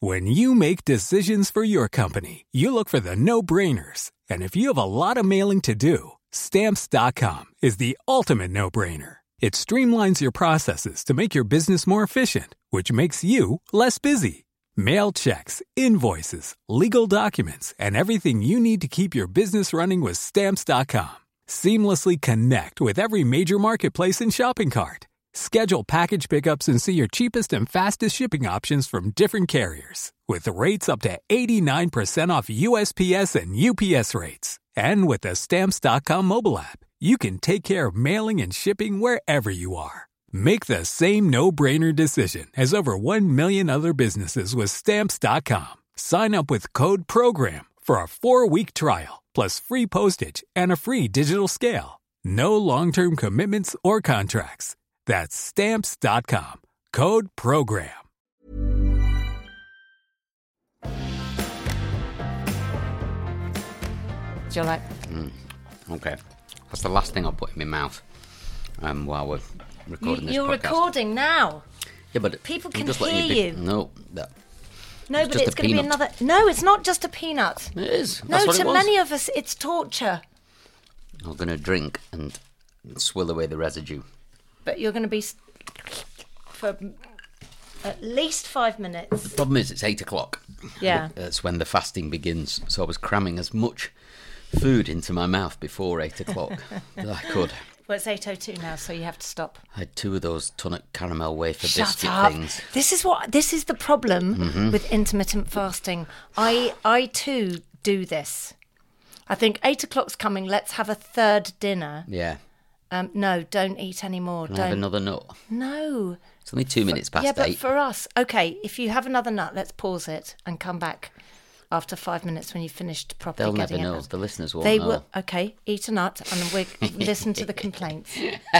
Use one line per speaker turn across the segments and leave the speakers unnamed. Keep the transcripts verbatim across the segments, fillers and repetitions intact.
When you make decisions for your company, you look for the no-brainers. And if you have a lot of mailing to do, Stamps dot com is the ultimate no-brainer. It streamlines your processes to make your business more efficient, which makes you less busy. Mail checks, invoices, legal documents, and everything you need to keep your business running with Stamps dot com. Seamlessly connect with every major marketplace and shopping cart. Schedule package pickups and see your cheapest and fastest shipping options from different carriers. With rates up to eighty-nine percent off U S P S and U P S rates. And with the Stamps dot com mobile app, you can take care of mailing and shipping wherever you are. Make the same no-brainer decision as over one million other businesses with Stamps dot com. Sign up with code PROGRAM for a four-week trial, plus free postage and a free digital scale. No long-term commitments or contracts. That's Stamps dot com. Code PROGRAM.
Do you like?
Mm, okay. That's the last thing I'll put in my mouth um, while we're recording
You,
this
you're
podcast.
recording now.
Yeah, but
People
I'm
can
just letting
hear
be-
you.
No, that,
No,
It's
but
just
it's
a
going to be
peanut.
another. No, it's not just a peanut.
it is.
No,
That's what
to
it was.
many of us, it's torture.
I'm going to drink and swill away the residue.
But you're going to be s- for at least five minutes.
The problem is it's eight o'clock.
Yeah.
That's when the fasting begins. So I was cramming as much food into my mouth before eight o'clock that I could.
Well, it's eight oh two now, so you have to stop.
I had two of those tonic caramel wafer
Shut
biscuit
up.
things.
This is what. This is the problem
Mm-hmm.
with intermittent fasting. I, I too do this. I think eight o'clock's coming. Let's have a third dinner.
Yeah.
Um, no, don't eat any more.
Can I
don't.
have another nut?
No.
It's only two minutes past
yeah, but
eight.
for us, okay. If you have another nut, let's pause it and come back after five minutes when you've finished properly
They'll never
getting
know.
it.
The listeners won't
They
know.
will. Okay, eat a nut and we listen to the complaints.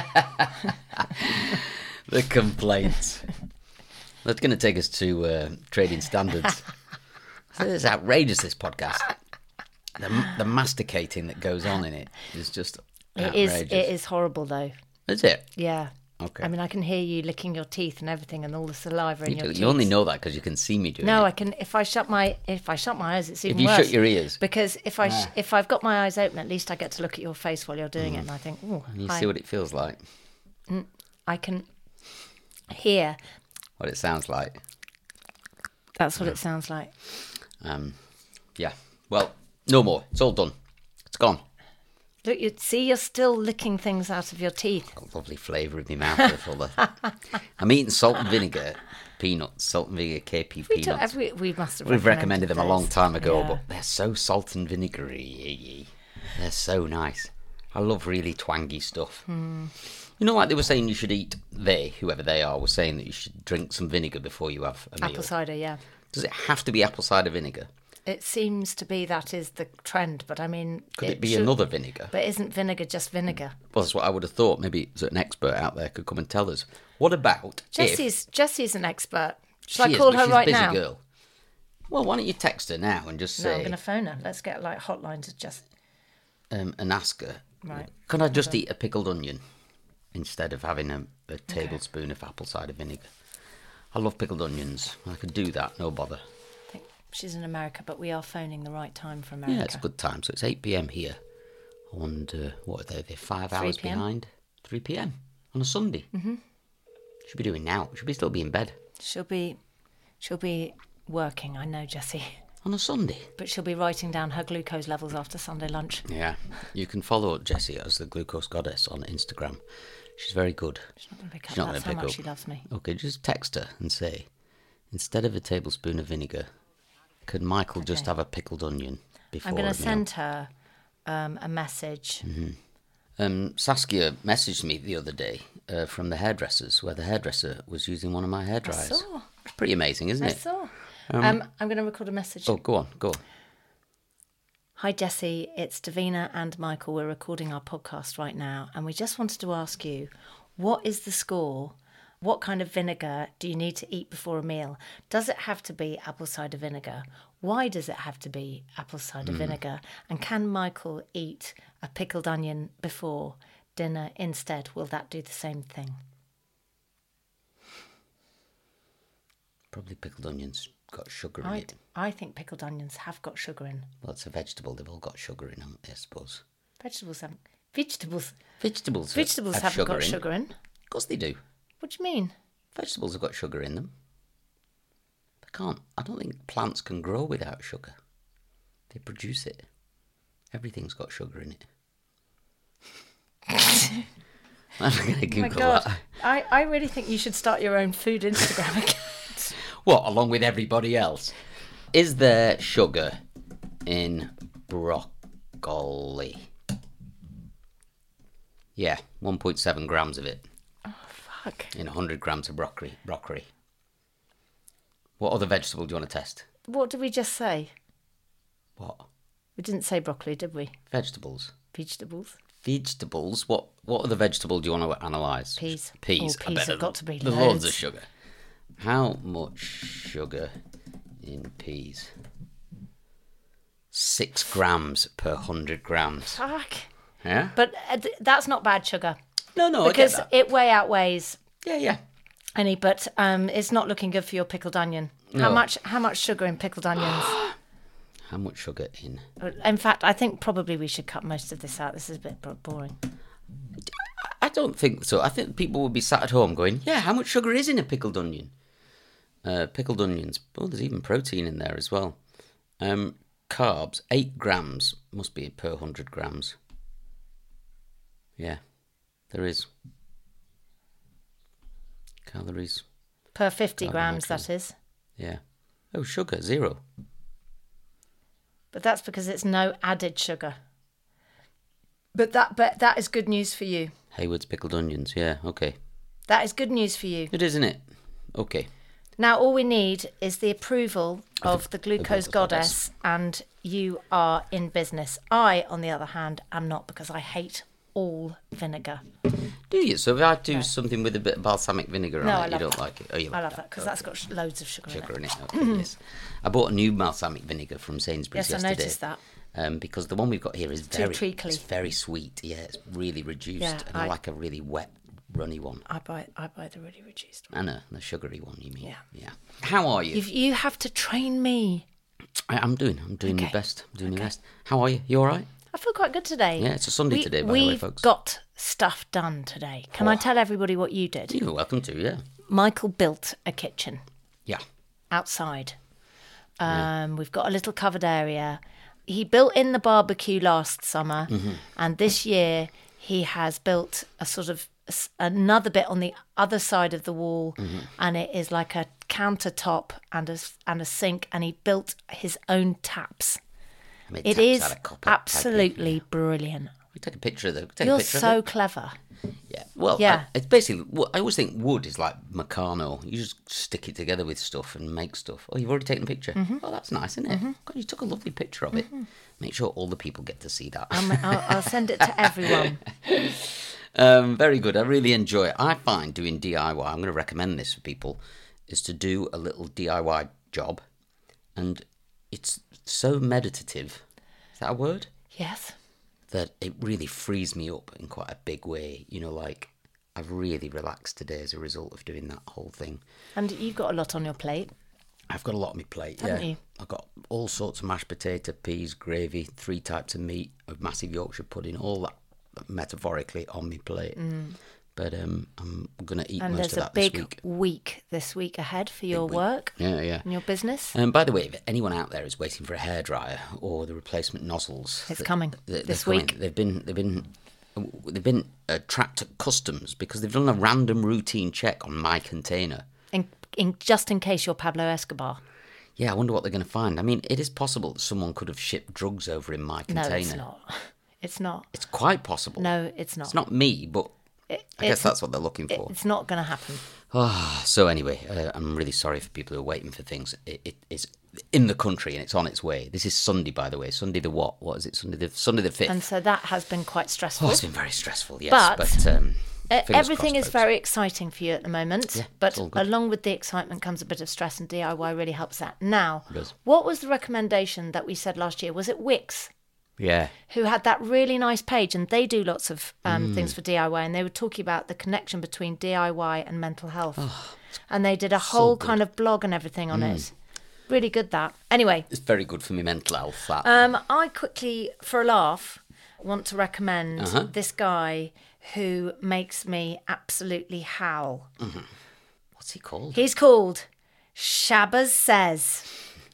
The complaints. That's going to take us to uh, trading standards. It's outrageous, this podcast. The, the masticating that goes on in it is just
It is.
outrageous.
It is horrible, though.
Is it?
Yeah.
Okay.
I mean, I can hear you licking your teeth and everything, and all the saliva in
You,
your
do-
teeth.
you only know that because you can see me doing
No,
it.
I can. If I shut my if I shut my eyes, it's even
you
worse.
shut your ears.
because if I sh-
Ah.
if I've got my eyes open, at least I get to look at your face while you're doing it, and I think, oh,
You see what it feels like,
I can hear.
what it sounds like.
That's what it sounds like.
Um, yeah. Well, no more. It's all done. It's gone.
Look, you see, you're still licking things out of your teeth.
Got a lovely flavour in my mouth. Full of. I'm eating salt and vinegar peanuts, salt and vinegar K P
We, don't,
peanuts.
have we, we must have.
We've recommended them a long
those.
time ago,
Yeah.
but they're so salt and vinegary. They're so nice. I love really twangy stuff.
Hmm.
You know, like they were saying you should eat, they, whoever they are, were saying that you should drink some vinegar before you have a meal.
Apple cider, yeah.
Does it have to be apple cider vinegar?
It seems to be that is the trend, but I mean,
Could it, be
should-
another vinegar?
But isn't vinegar just vinegar?
Well, that's what I would have thought. Maybe an expert out there could come and tell us. What about if...
Jesse's Jesse's an expert.
She
Shall I
is,
call
but
her
she's a
right
busy
now?
girl. Well, why don't you text her now and just
No,
say...
I'm going to phone her. Let's get like hotline to just.
um, and ask her,
Right.
can I just eat a pickled onion instead of having a, a tablespoon of apple cider vinegar? I love pickled onions. I could do that, no bother.
I think she's in America, but we are phoning the right time for America.
Yeah, it's a good time. So it's eight p.m. here. And uh, what are they? They're five
three
hours
p.m.
behind. three p.m. on a Sunday. Mm-hmm. Should be doing now. Should be still be in bed.
She'll be, she'll be working. I know, Jessie,
On a Sunday.
but she'll be writing down her glucose levels after Sunday lunch.
Yeah. You can follow Jessie as the Glucose Goddess on Instagram. She's very good.
She's not going to pick
She's
up.
not
That's
gonna
how
pick
much
up.
she loves me.
Okay, just text her and say, instead of a tablespoon of vinegar, could Michael just
Okay.
have a pickled onion before
I'm going
a
to
meal?
send her um, a message.
Um, Saskia messaged me the other day uh, from the hairdressers, where the hairdresser was using one of my
I
hairdryers.
saw.
It's pretty amazing, isn't
I
it?
saw. Um, I'm going to record a message.
Oh, go on, go on.
Hi, Jessie. It's Davina and Michael. We're recording our podcast right now, and we just wanted to ask you, what is the score? What kind of vinegar do you need to eat before a meal? Does it have to be apple cider vinegar? Why does it have to be apple cider vinegar? And can Michael eat a pickled onion before dinner instead? Will that do the same thing?
Probably pickled onions. got sugar in
I,
it.
I think pickled onions have got sugar in.
Well, it's a vegetable. They've all got sugar in, haven't they, I suppose?
Vegetables haven't. Vegetables.
Vegetables,
Vegetables
have
haven't
sugar
got
in.
sugar in.
Of course they do.
What do you mean?
Vegetables have got sugar in them. They can't. I don't think plants can grow without sugar. They produce it. Everything's got sugar in it. I'm going to
Oh my
Google
God.
that.
I, I really think you should start your own food Instagram account.
What, along with everybody else? Is there sugar in broccoli? Yeah, one point seven grams of it
Fuck.
in one hundred grams of broccoli. Broccoli. What other vegetable do you want to test?
What did we just say?
What?
We didn't say broccoli, did we?
Vegetables.
Vegetables.
Vegetables? What What other vegetable do you want to analyse?
Peas.
Peas.
Oh,
I
peas
bet
have got to be
There's
loads.
loads of sugar. How much sugar in peas? Six grams per hundred grams.
Fuck.
Yeah?
But uh, th- that's not bad sugar.
No, no,
because
I get that.
it way outweighs
Yeah, yeah.
any. But um, it's not looking good for your pickled onion. How
No.
much? How much sugar in pickled onions?
How much sugar in?
In fact, I think probably we should cut most of this out. This is a bit bo- boring.
I don't think so. I think people would be sat at home going, yeah, how much sugar is in a pickled onion? Uh, pickled onions. Oh, there's even protein in there as well. Um, carbs, eight grams must be per one hundred grams. Yeah, there is. Calories,
Per fifty grams, that
Carbohydrate.
is.
yeah. Oh, sugar, zero.
But that's because it's no added sugar. But that, but that is good news for you.
Hayward's pickled onions, yeah, okay.
That is good news for you.
It is, isn't it? Okay.
Now, all we need is the approval of the glucose
glucose
goddess, and you are in business. I, on the other hand, am not, because I hate all vinegar.
Do you? So if I do something with a bit of balsamic vinegar
No,
on
I
it, you
love
don't
that.
like it? Oh, you
I
like
love that because that's got sh- loads of sugar,
sugar
in
in
it.
it. Okay, yes. I bought a new balsamic vinegar from Sainsbury's
Yes, I
yesterday.
noticed that.
Um, because the one we've got here is
too
very,
treacly.
it's very sweet. Yeah, it's really reduced,
Yeah,
and I,
I-
like a really wet, runny one.
I buy, I buy the really reduced one.
I know, the sugary one. You mean?
Yeah.
Yeah. How are you?
If you have to train me,
I, I'm doing. I'm doing my
Okay.
best. I'm doing my best. How are you? You all right?
I feel quite good today.
Yeah, it's a Sunday
we,
today, by the way,
we've
folks.
got stuff done today. Can I tell everybody what you did?
You're welcome to. Yeah.
Michael built a kitchen
Yeah.
outside. Um, We've got a little covered area. He built in the barbecue last summer,
Mm-hmm.
and this year he has built a sort of s- another bit on the other side of the wall,
Mm-hmm.
and it is like a countertop and a s- and a sink, and he built his own taps.
I made
It
taps
is
out of copper
absolutely
piping.
brilliant.
We take a picture of the. Take
You're
a picture
so
of it.
clever.
Yeah. Well,
Yeah.
I, it's basically. well, I always think wood is like Meccano. You just stick it together with stuff and make stuff. Oh, you've already taken a picture.
Mm-hmm.
Oh, that's nice, isn't it? God, you took a lovely picture of it. Make sure all the people get to see that.
I'm, I'll, I'll send it to everyone.
Um, very good. I really enjoy it. I find doing D I Y, I'm going to recommend this for people, is to do a little D I Y job. And it's so meditative. Is that a word?
Yes.
That it really frees me up in quite a big way. You know, like, I've really relaxed today as a result of doing that whole thing.
And you've got a lot on your plate.
I've got a lot on my plate,
Haven't
yeah.
you?
I've got all sorts of mashed potato, peas, gravy, three types of meat, a massive Yorkshire pudding, all that metaphorically on my plate. But um, I'm going to eat
Mm. And
most
there's
of
a
that
big
this week.
week this week ahead for your
week.
work
Yeah, yeah.
and your business.
And by the way, if anyone out there is waiting for a hairdryer or the replacement nozzles,
It's
th-
coming
th- they're
this
coming.
week.
They've been they've been they've been uh, tracked at customs because they've done a random routine check on my container.
In, in, just in case you're Pablo Escobar.
Yeah, I wonder what they're going to find. I mean, it is possible that someone could have shipped drugs over in my container.
No, it's not. It's not.
It's quite possible.
No, it's not.
It's not me, but
It-
I guess
it's-
that's what they're looking for.
It's not going to happen.
Ah, so anyway, uh, I'm really sorry for people who are waiting for things. It, it is in the country and it's on its way. This is Sunday, by the way. Sunday the what? What is it? Sunday the Sunday the fifth.
And so that has been quite stressful.
Oh, it's been very stressful, yes.
But,
But, um,
Uh,
fingers
everything
crossed,
is
folks.
very exciting for you at the moment,
Yeah,
but
it's all good.
along with the excitement comes a bit of stress, and D I Y really helps that. Now,
It does.
what was the recommendation that we said last year? Was it Wix,
Yeah.
who had that really nice page, and they do lots of um,
Mm.
things for D I Y, and they were talking about the connection between D I Y and mental health.
Oh,
and they did a whole kind of blog and everything on
Mm.
it. Really good, that. Anyway.
It's very good for my mental health, that.
Um, I quickly, for a laugh, want to recommend
Uh-huh.
this guy who makes me absolutely howl.
Mm-hmm. What's he called?
He's called Shabazz Says.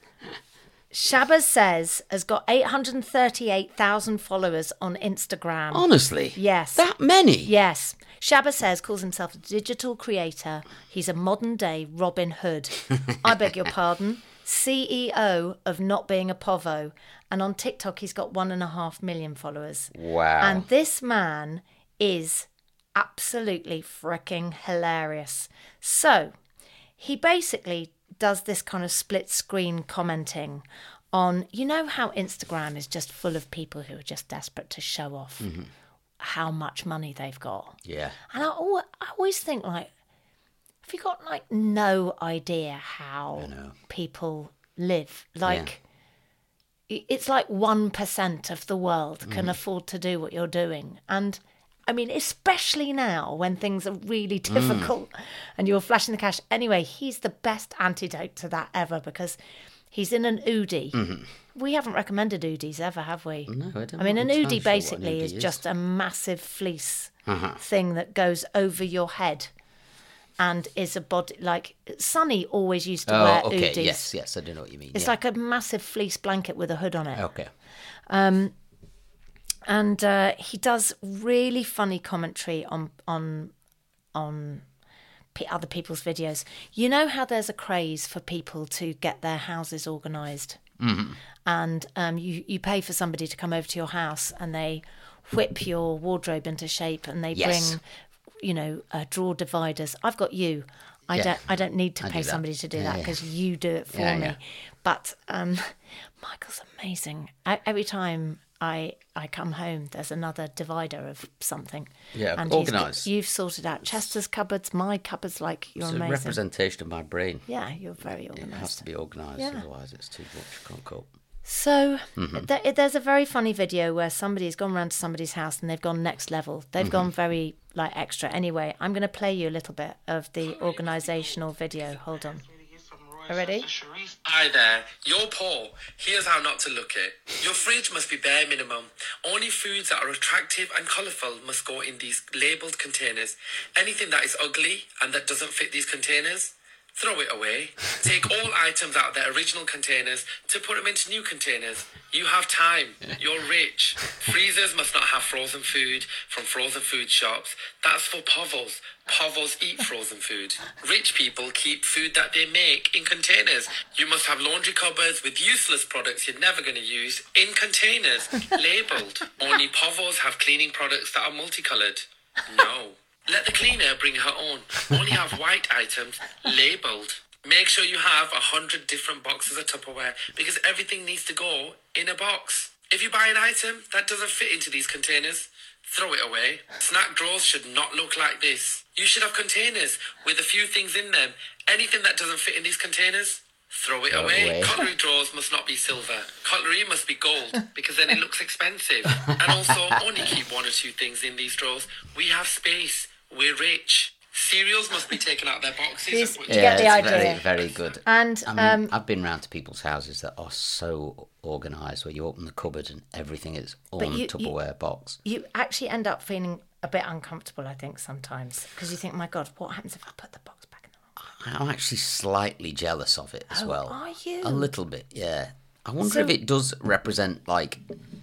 Shabazz Says has got eight hundred thirty-eight thousand followers on Instagram.
Honestly?
Yes.
That many?
Yes. Shabazz Says calls himself a digital creator. He's a modern-day Robin Hood. I beg your pardon. C E O of Not Being a Povo. And on TikTok, he's got one and a half million followers.
Wow.
And this man is absolutely freaking hilarious. So he basically does this kind of split screen commenting on, you know how Instagram is just full of people who are just desperate to show off mm-hmm. how much money they've got.
Yeah.
And I always, I always think, like, have you got like no idea how people live? Like, yeah. it's like one percent of the world can mm. afford to do what you're doing. And I mean, especially now when things are really difficult mm. and you're flashing the cash. Anyway, he's the best antidote to that ever because he's in an Oodie. Mm-hmm. We haven't recommended Oodies ever, have we?
No, I don't.
I mean, an Oodie
sure
basically
Oodie
is,
is
just a massive fleece
uh-huh.
thing that goes over your head and is a body, like, Sonny always used to
oh,
wear
okay.
Oodies.
Yes, yes, I do know what you mean.
It's
yeah.
like a massive fleece blanket with a hood on it.
Okay.
Um, and uh, he does really funny commentary on on on p- other people's videos. You know how there's a craze for people to get their houses organised,
mm-hmm.
and um, you you pay for somebody to come over to your house and they whip your wardrobe into shape and they
yes.
bring, you know, uh, drawer dividers. I've got you. I
yeah.
don't. I don't need to
I
pay
do
somebody to do
yeah,
that because
yeah.
you do it for
yeah,
me.
Yeah.
But um, Michael's amazing. I, every time I I come home, there's another divider of something.
Yeah,
and
organised.
You've sorted out Chester's cupboards, my cupboards. Like you're
it's
amazing.
It's a representation of my brain.
Yeah, you're very organised.
It has to be organised,
yeah.
otherwise it's too much. I can't cope.
So
mm-hmm.
th- there's a very funny video where somebody's gone round to somebody's house and they've gone next level. They've mm-hmm. gone very like extra. Anyway, I'm going to play you a little bit of the organisational video. Hold on. Are you ready?
Hi there. You're Paul. Here's how not to look it. Your fridge must be bare minimum. Only foods that are attractive and colourful must go in these labelled containers. Anything that is ugly and that doesn't fit these containers, throw it away. Take all items out of their original containers to put them into new containers. You have time. You're rich. Freezers must not have frozen food from frozen food shops. That's for povos. Povos eat frozen food. Rich people keep food that they make in containers. You must have laundry cupboards with useless products you're never going to use in containers, labelled. Only povos have cleaning products that are multicoloured. No. Let the cleaner bring her own. Only have white items labelled. Make sure you have a hundred different boxes of Tupperware because everything needs to go in a box. If you buy an item that doesn't fit into these containers, throw it away. Snack drawers should not look like this. You should have containers with a few things in them. Anything that doesn't fit in these containers, throw it
Throw
away.
away.
Cutlery drawers must not be silver. Cutlery must be gold because then it looks expensive. And also, only keep one or two things in these drawers. We have space. We're rich. Cereals must be taken out of their boxes.
These-
and put
You
Yeah,
get the
it's
idea.
very, very good.
And
I mean,
um,
I've been round to people's houses that are so organised, where you open the cupboard and everything is on
But you-
a Tupperware box.
you actually end up feeling a bit uncomfortable, I think, sometimes because you think, my God, what happens if I put the box back in the wrong?
I'm actually slightly jealous of it as
Oh,
well.
are you?
A little bit, yeah. I wonder
So-
if it does represent like,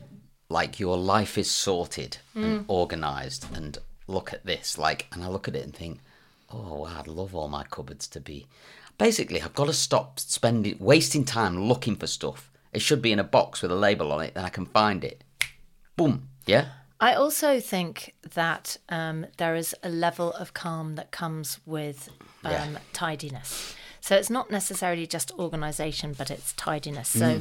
like your life is sorted
Mm.
and organised. And look at this, like, and I look at it and think, oh, wow, I'd love all my cupboards to be. Basically, I've got to stop spending, wasting time looking for stuff. It should be in a box with a label on it, then I can find it. Boom, yeah.
I also think that um, there is a level of calm that comes with um,
Yeah.
tidiness. So it's not necessarily just organisation, but it's tidiness. So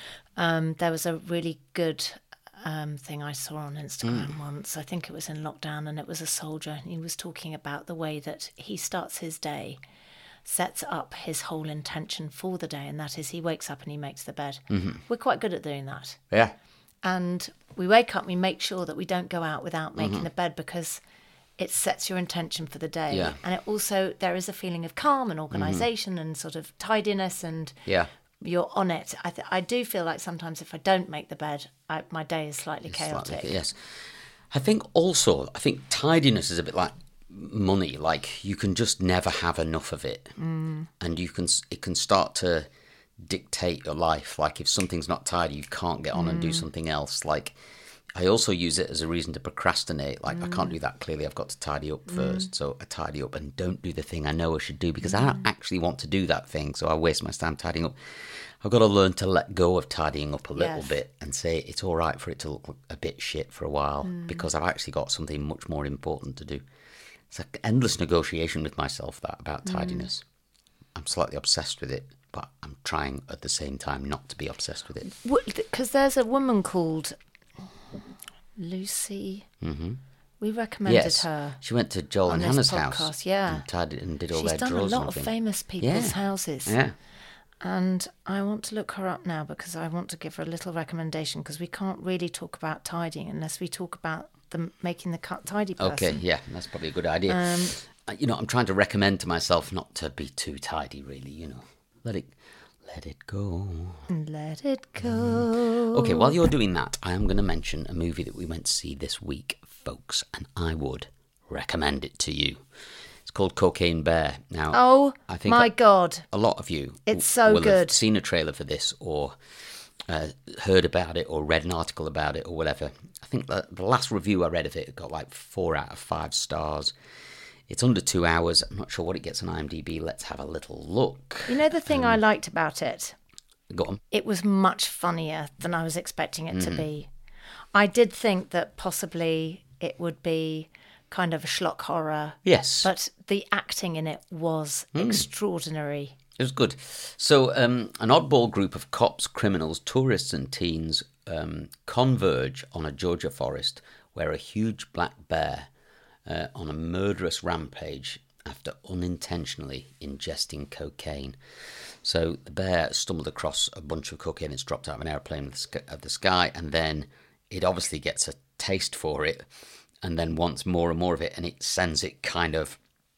um, there was a really good um, thing I saw on Instagram once. I think it was in lockdown, and it was a soldier. And he was talking about the way that he starts his day, sets up his whole intention for the day, and that is he wakes up and he makes the bed. Mm-hmm. We're quite good at doing that.
Yeah.
And we wake up, we make sure that we don't go out without making
Mm-hmm.
the bed because it sets your intention for the day.
Yeah.
And it also, there is a feeling of calm and organisation
Mm-hmm.
and sort of tidiness and
Yeah.
you're on it. I th- I do feel like sometimes if I don't make the bed, I, my day is slightly
It's
chaotic.
slightly- yes. I think also, I think tidiness is a bit like money. Like you can just never have enough of it, mm. and you can it can start to dictate your life. Like if something's not tidy, you can't get on mm. and do something else. Like I also use it as a reason to procrastinate. Like mm. I can't do that. Clearly, I've got to tidy up first. Mm. So I tidy up and don't do the thing I know I should do because mm. I don't actually want to do that thing. So I waste my time tidying up. I've got to learn to let go of tidying up a little yes. bit and say it's all right for it to look a bit shit for a while mm. because I've actually got something much more important to do. It's an endless negotiation with myself, that, about tidiness. Mm. I'm slightly obsessed with it, but I'm trying at the same time not to be obsessed with it.
Because there's a woman called Lucy. Mm-hmm. We recommended
yes.
her.
She went to Joel and Hannah's
podcast,
house
yeah.
and tidied and did all
She's
their
done
drawers
a lot
and
of
things.
famous people's
yeah.
houses.
Yeah.
And I want to look her up now because I want to give her a little recommendation because we can't really talk about tidying unless we talk about the making the cut tidy person.
Okay, yeah, that's probably a good idea. Um, you know, I'm trying to recommend to myself not to be too tidy, really, you know. Let it let it go.
Let it go.
Okay, while you're doing that, I am going to mention a movie that we went to see this week, folks, and I would recommend it to you. It's called Cocaine Bear. Now,
oh
I think
my
a,
God.
A lot of you
it's so
will
good.
have seen a trailer for this or uh, heard about it or read an article about it or whatever. I think the, the last review I read of it got like four out of five stars. It's under two hours. I'm not sure what it gets on IMDb. Let's have a little look.
You know the thing um, I liked about it?
Go on.
It was much funnier than I was expecting it mm. to be. I did think that possibly it would be kind of a schlock horror.
Yes.
But the acting in it was mm. extraordinary.
It was good. So um, an oddball group of cops, criminals, tourists and teens um, converge on a Georgia forest where a huge black bear uh, on a murderous rampage after unintentionally ingesting cocaine. So the bear stumbled across a bunch of cocaine. It's dropped out of an airplane of the sky, and then it obviously gets a taste for it and then wants more and more of it, and it sends it kind of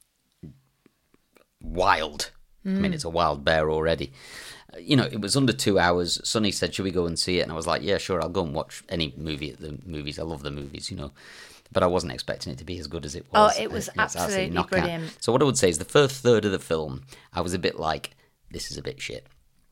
wild. Mm. I mean, it's a wild bear already. Uh, you know, it was under two hours. Sonny said, should we go and see it? And I was like, yeah, sure, I'll go and watch any movie at the movies. I love the movies, you know. But I wasn't expecting it to be as good as it was.
Oh, it was
uh,
absolutely, absolutely brilliant.
So what I would say is the first third of the film, I was a bit like, this is a bit shit.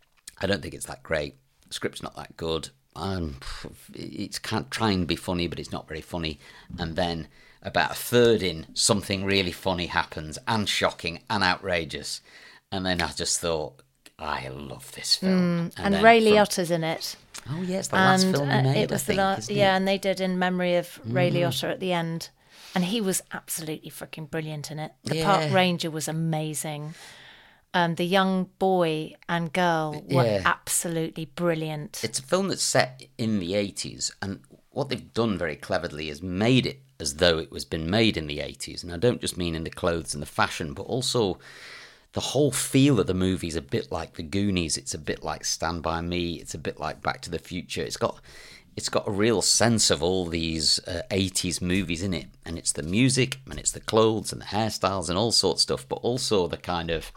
I don't think it's that great. The script's not that good. Um, it's can't try and be funny, but it's not very funny. And then about a third in, something really funny happens and shocking and outrageous. And then I just thought, I love this film.
Mm, and, and Ray from... Liotta's in it.
Oh yes, the last
and,
film he made.
Uh, it was
I think,
the last, yeah,
it?
and they did in memory of Ray mm. Liotta at the end, and he was absolutely freaking brilliant in it. The
yeah.
park ranger was amazing. Um, the young boy and girl were yeah. absolutely brilliant.
It's a film that's set in the eighties, and what they've done very cleverly is made it as though it was been made in the eighties. And I don't just mean in the clothes and the fashion, but also the whole feel of the movie is a bit like The Goonies. It's a bit like Stand By Me. It's a bit like Back to the Future. It's got it's got a real sense of all these uh, eighties movies in it. And it's the music, and it's the clothes and the hairstyles and all sorts of stuff, but also the kind of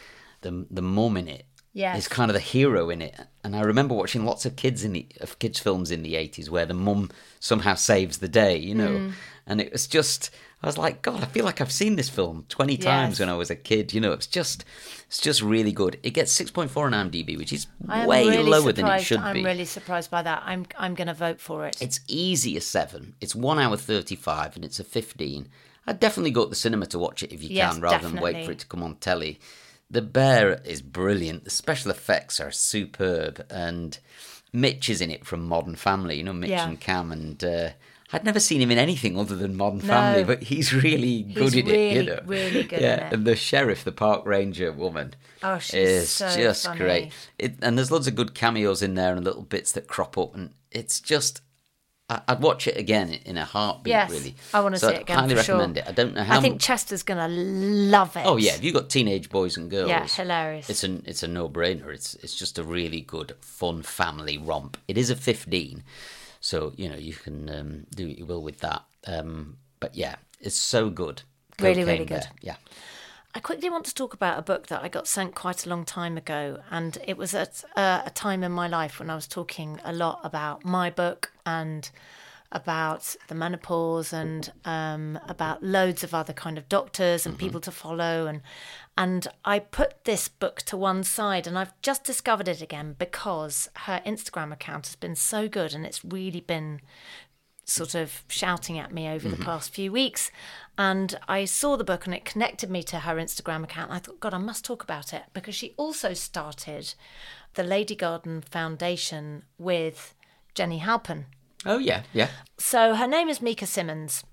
the the mum in it.
Yes.
Is kind of the hero in it. And I remember watching lots of kids in the of kids films in the eighties where the mum somehow saves the day, you know. Mm. And it was just, I was like, God, I feel like I've seen this film twenty yes. times when I was a kid. You know, it's just it's just really good. It gets six point four on IMDb, which is way
really
lower than it should
I'm
be.
I'm really surprised by that. I'm I'm going to vote for it.
It's easy a seven. It's one hour thirty-five and it's a fifteen. I'd definitely go to the cinema to watch it if you
yes,
can, rather
definitely.
than wait for it to come on telly. The bear is brilliant. The special effects are superb. And Mitch is in it from Modern Family. You know, Mitch
yeah.
and Cam. And uh, I'd never seen him in anything other than Modern
no.
Family. But he's really good
he's
in
really,
it, you know.
really good
yeah.
in it.
And the sheriff, the park ranger woman,
oh, she's
is
so
just
funny.
great. It, and there's loads of good cameos in there and little bits that crop up. And it's just... I'd watch it again in a heartbeat,
yes,
really.
I want to
so
see it again.
I highly
for
recommend
sure.
it. I don't know how.
I think Chester's going to love it.
Oh yeah, if you've got teenage boys and girls,
yeah, hilarious.
It's a it's a no brainer. It's it's just a really good, fun family romp. It is a fifteen, so you know you can um, do what you will with that. Um, but yeah, it's so good.
Really, really good.
Bear. Yeah.
I quickly want to talk about a book that I got sent quite a long time ago, and it was at uh, a time in my life when I was talking a lot about my book and about the menopause and um, about loads of other kind of doctors and mm-hmm. people to follow, and and I put this book to one side, and I've just discovered it again because her Instagram account has been so good, and it's really been sort of shouting at me over mm-hmm. the past few weeks. And I saw the book and it connected me to her Instagram account. And I thought, God, I must talk about it, because she also started the Lady Garden Foundation with Jenny Halpin.
Oh, yeah, yeah.
So her name is Mika Simmons,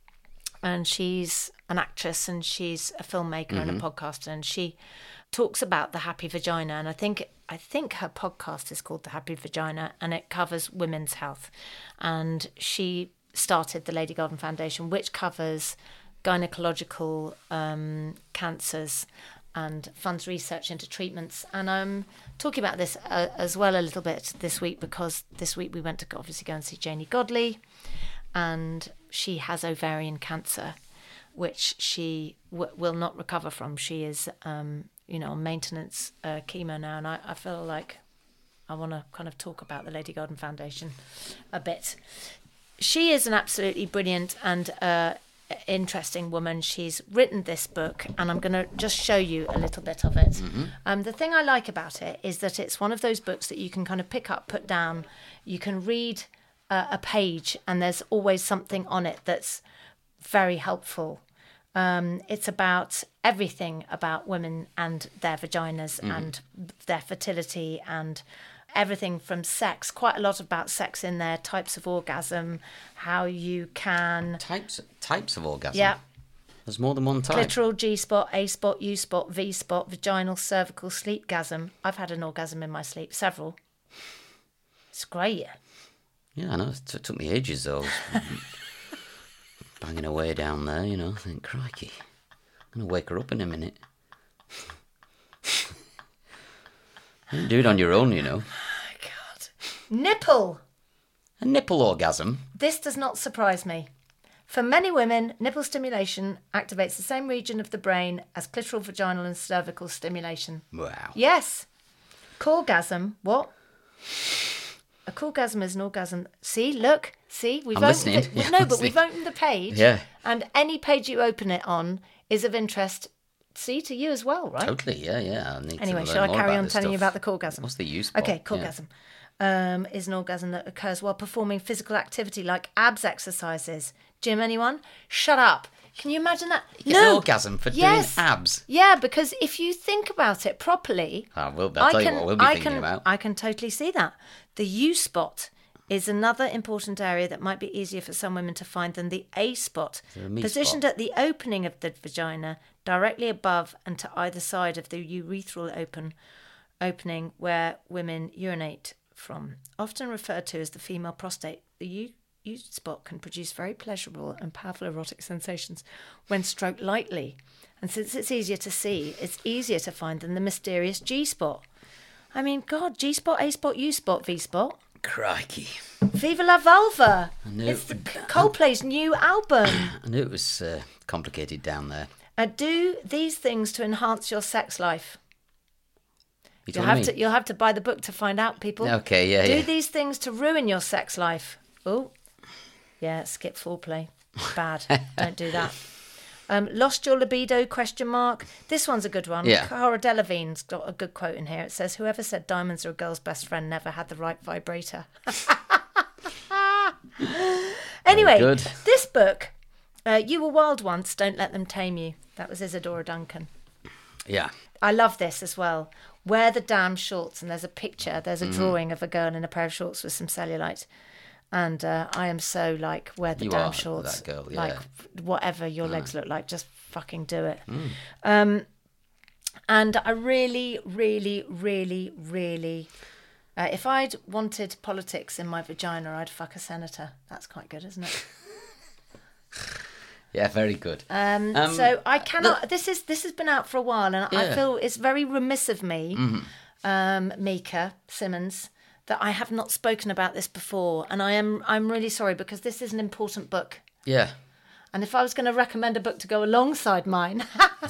and she's an actress and she's a filmmaker mm-hmm. and a podcaster, and she talks about the happy vagina. And I think I think her podcast is called The Happy Vagina, and it covers women's health. And she started the Lady Garden Foundation, which covers gynecological um, cancers and funds research into treatments. And I'm talking about this uh, as well a little bit this week, because this week we went to obviously go and see Janie Godley, and she has ovarian cancer, which she w- will not recover from. She is, um, you know, on maintenance uh, chemo now, and I, I feel like I want to kind of talk about the Lady Garden Foundation a bit. She is an absolutely brilliant and uh, interesting woman. She's written this book, and I'm going to just show you a little bit of it. Mm-hmm. Um, the thing I like about it is that it's one of those books that you can kind of pick up, put down. You can read uh, a page, and there's always something on it that's very helpful. Um, it's about everything about women and their vaginas mm. and their fertility and everything from sex. Quite a lot about sex in there, types of orgasm, how you can...
Types types of orgasm?
Yeah.
There's more than one type.
Clitoral, G-spot, A-spot, U-spot, V-spot, vaginal, cervical, sleepgasm. I've had an orgasm in my sleep, several. It's great.
Yeah, I know. It t- took me ages, though. Banging away down there, you know. I think, crikey, I'm going to wake her up in a minute. You don't do it on your own, you know.
Oh, God. Nipple.
A nipple orgasm?
This does not surprise me. For many women, nipple stimulation activates the same region of the brain as clitoral, vaginal and cervical stimulation.
Wow.
Yes. Corgasm. What? A corgasm is an orgasm. See, look, see, we've
I'm
opened
listening.
it.
Yeah,
no,
I'm
but we've opened the page.
Yeah.
And any page you open it on is of interest, see, to you as well, right?
Totally, yeah, yeah. I need
anyway,
to learn
shall I
more
carry
about
on
this
telling
stuff.
you about the corgasm?
What's the use?
Okay, corgasm yeah. um, is an orgasm that occurs while performing physical activity like abs exercises. Gym, anyone? Shut up. Can you imagine that?
You get
no.
an orgasm for
yes.
doing abs?
Yeah, because if you think about it properly...
Oh, we'll, I'll
I
tell
can,
you what we'll be
I
thinking
can,
about.
I can totally see that. The U-spot is another important area that might be easier for some women to find than the A-spot. Positioned
spot?
at the opening of the vagina, directly above and to either side of the urethral open opening where women urinate from. Often referred to as the female prostate, the U U-spot can produce very pleasurable and powerful erotic sensations when stroked lightly. And since it's easier to see, it's easier to find than the mysterious G-spot. I mean, God, G-spot, A-spot, U-spot, V-spot.
Crikey.
Viva la Vulva.
I knew
It's
it
the
would-
Coldplay's new album.
I knew it was uh, complicated down there.
Uh, do these things to enhance your sex life.
You
You'll
telling
have
me?
to you'll have to buy the book to find out, people.
Okay, yeah,
Do
yeah.
these things to ruin your sex life. Oh, yeah, skip foreplay. Bad. Don't do that. Um, lost your libido, question mark. This one's a good one.
Yeah.
Cara Delevingne's got a good quote in here. It says, whoever said diamonds are a girl's best friend never had the right vibrator. Anyway,
good.
this book, uh, You Were Wild Once, Don't Let Them Tame You. That was Isadora Duncan.
Yeah.
I love this as well. Wear the damn shorts, and there's a picture, there's a
Mm-hmm.
drawing of a girl in a pair of shorts with some cellulite. And uh, I am so like, wear the
You
damn
are
shorts.
that girl, yeah.
Like, whatever your legs look like, just fucking do it.
Mm.
Um, and I really, really, really, really... Uh, if I'd wanted politics in my vagina, I'd fuck a senator. That's quite good, isn't it?
Yeah, very good.
Um,
Um,
so I cannot.
the-
This is this has been out for a while, and I
Yeah.
feel it's very remiss of me,
Mm-hmm.
um, Mika Simmons, that I have not spoken about this before, and I am I'm really sorry because this is an important book,
Yeah.
And if I was going to recommend a book to go alongside mine,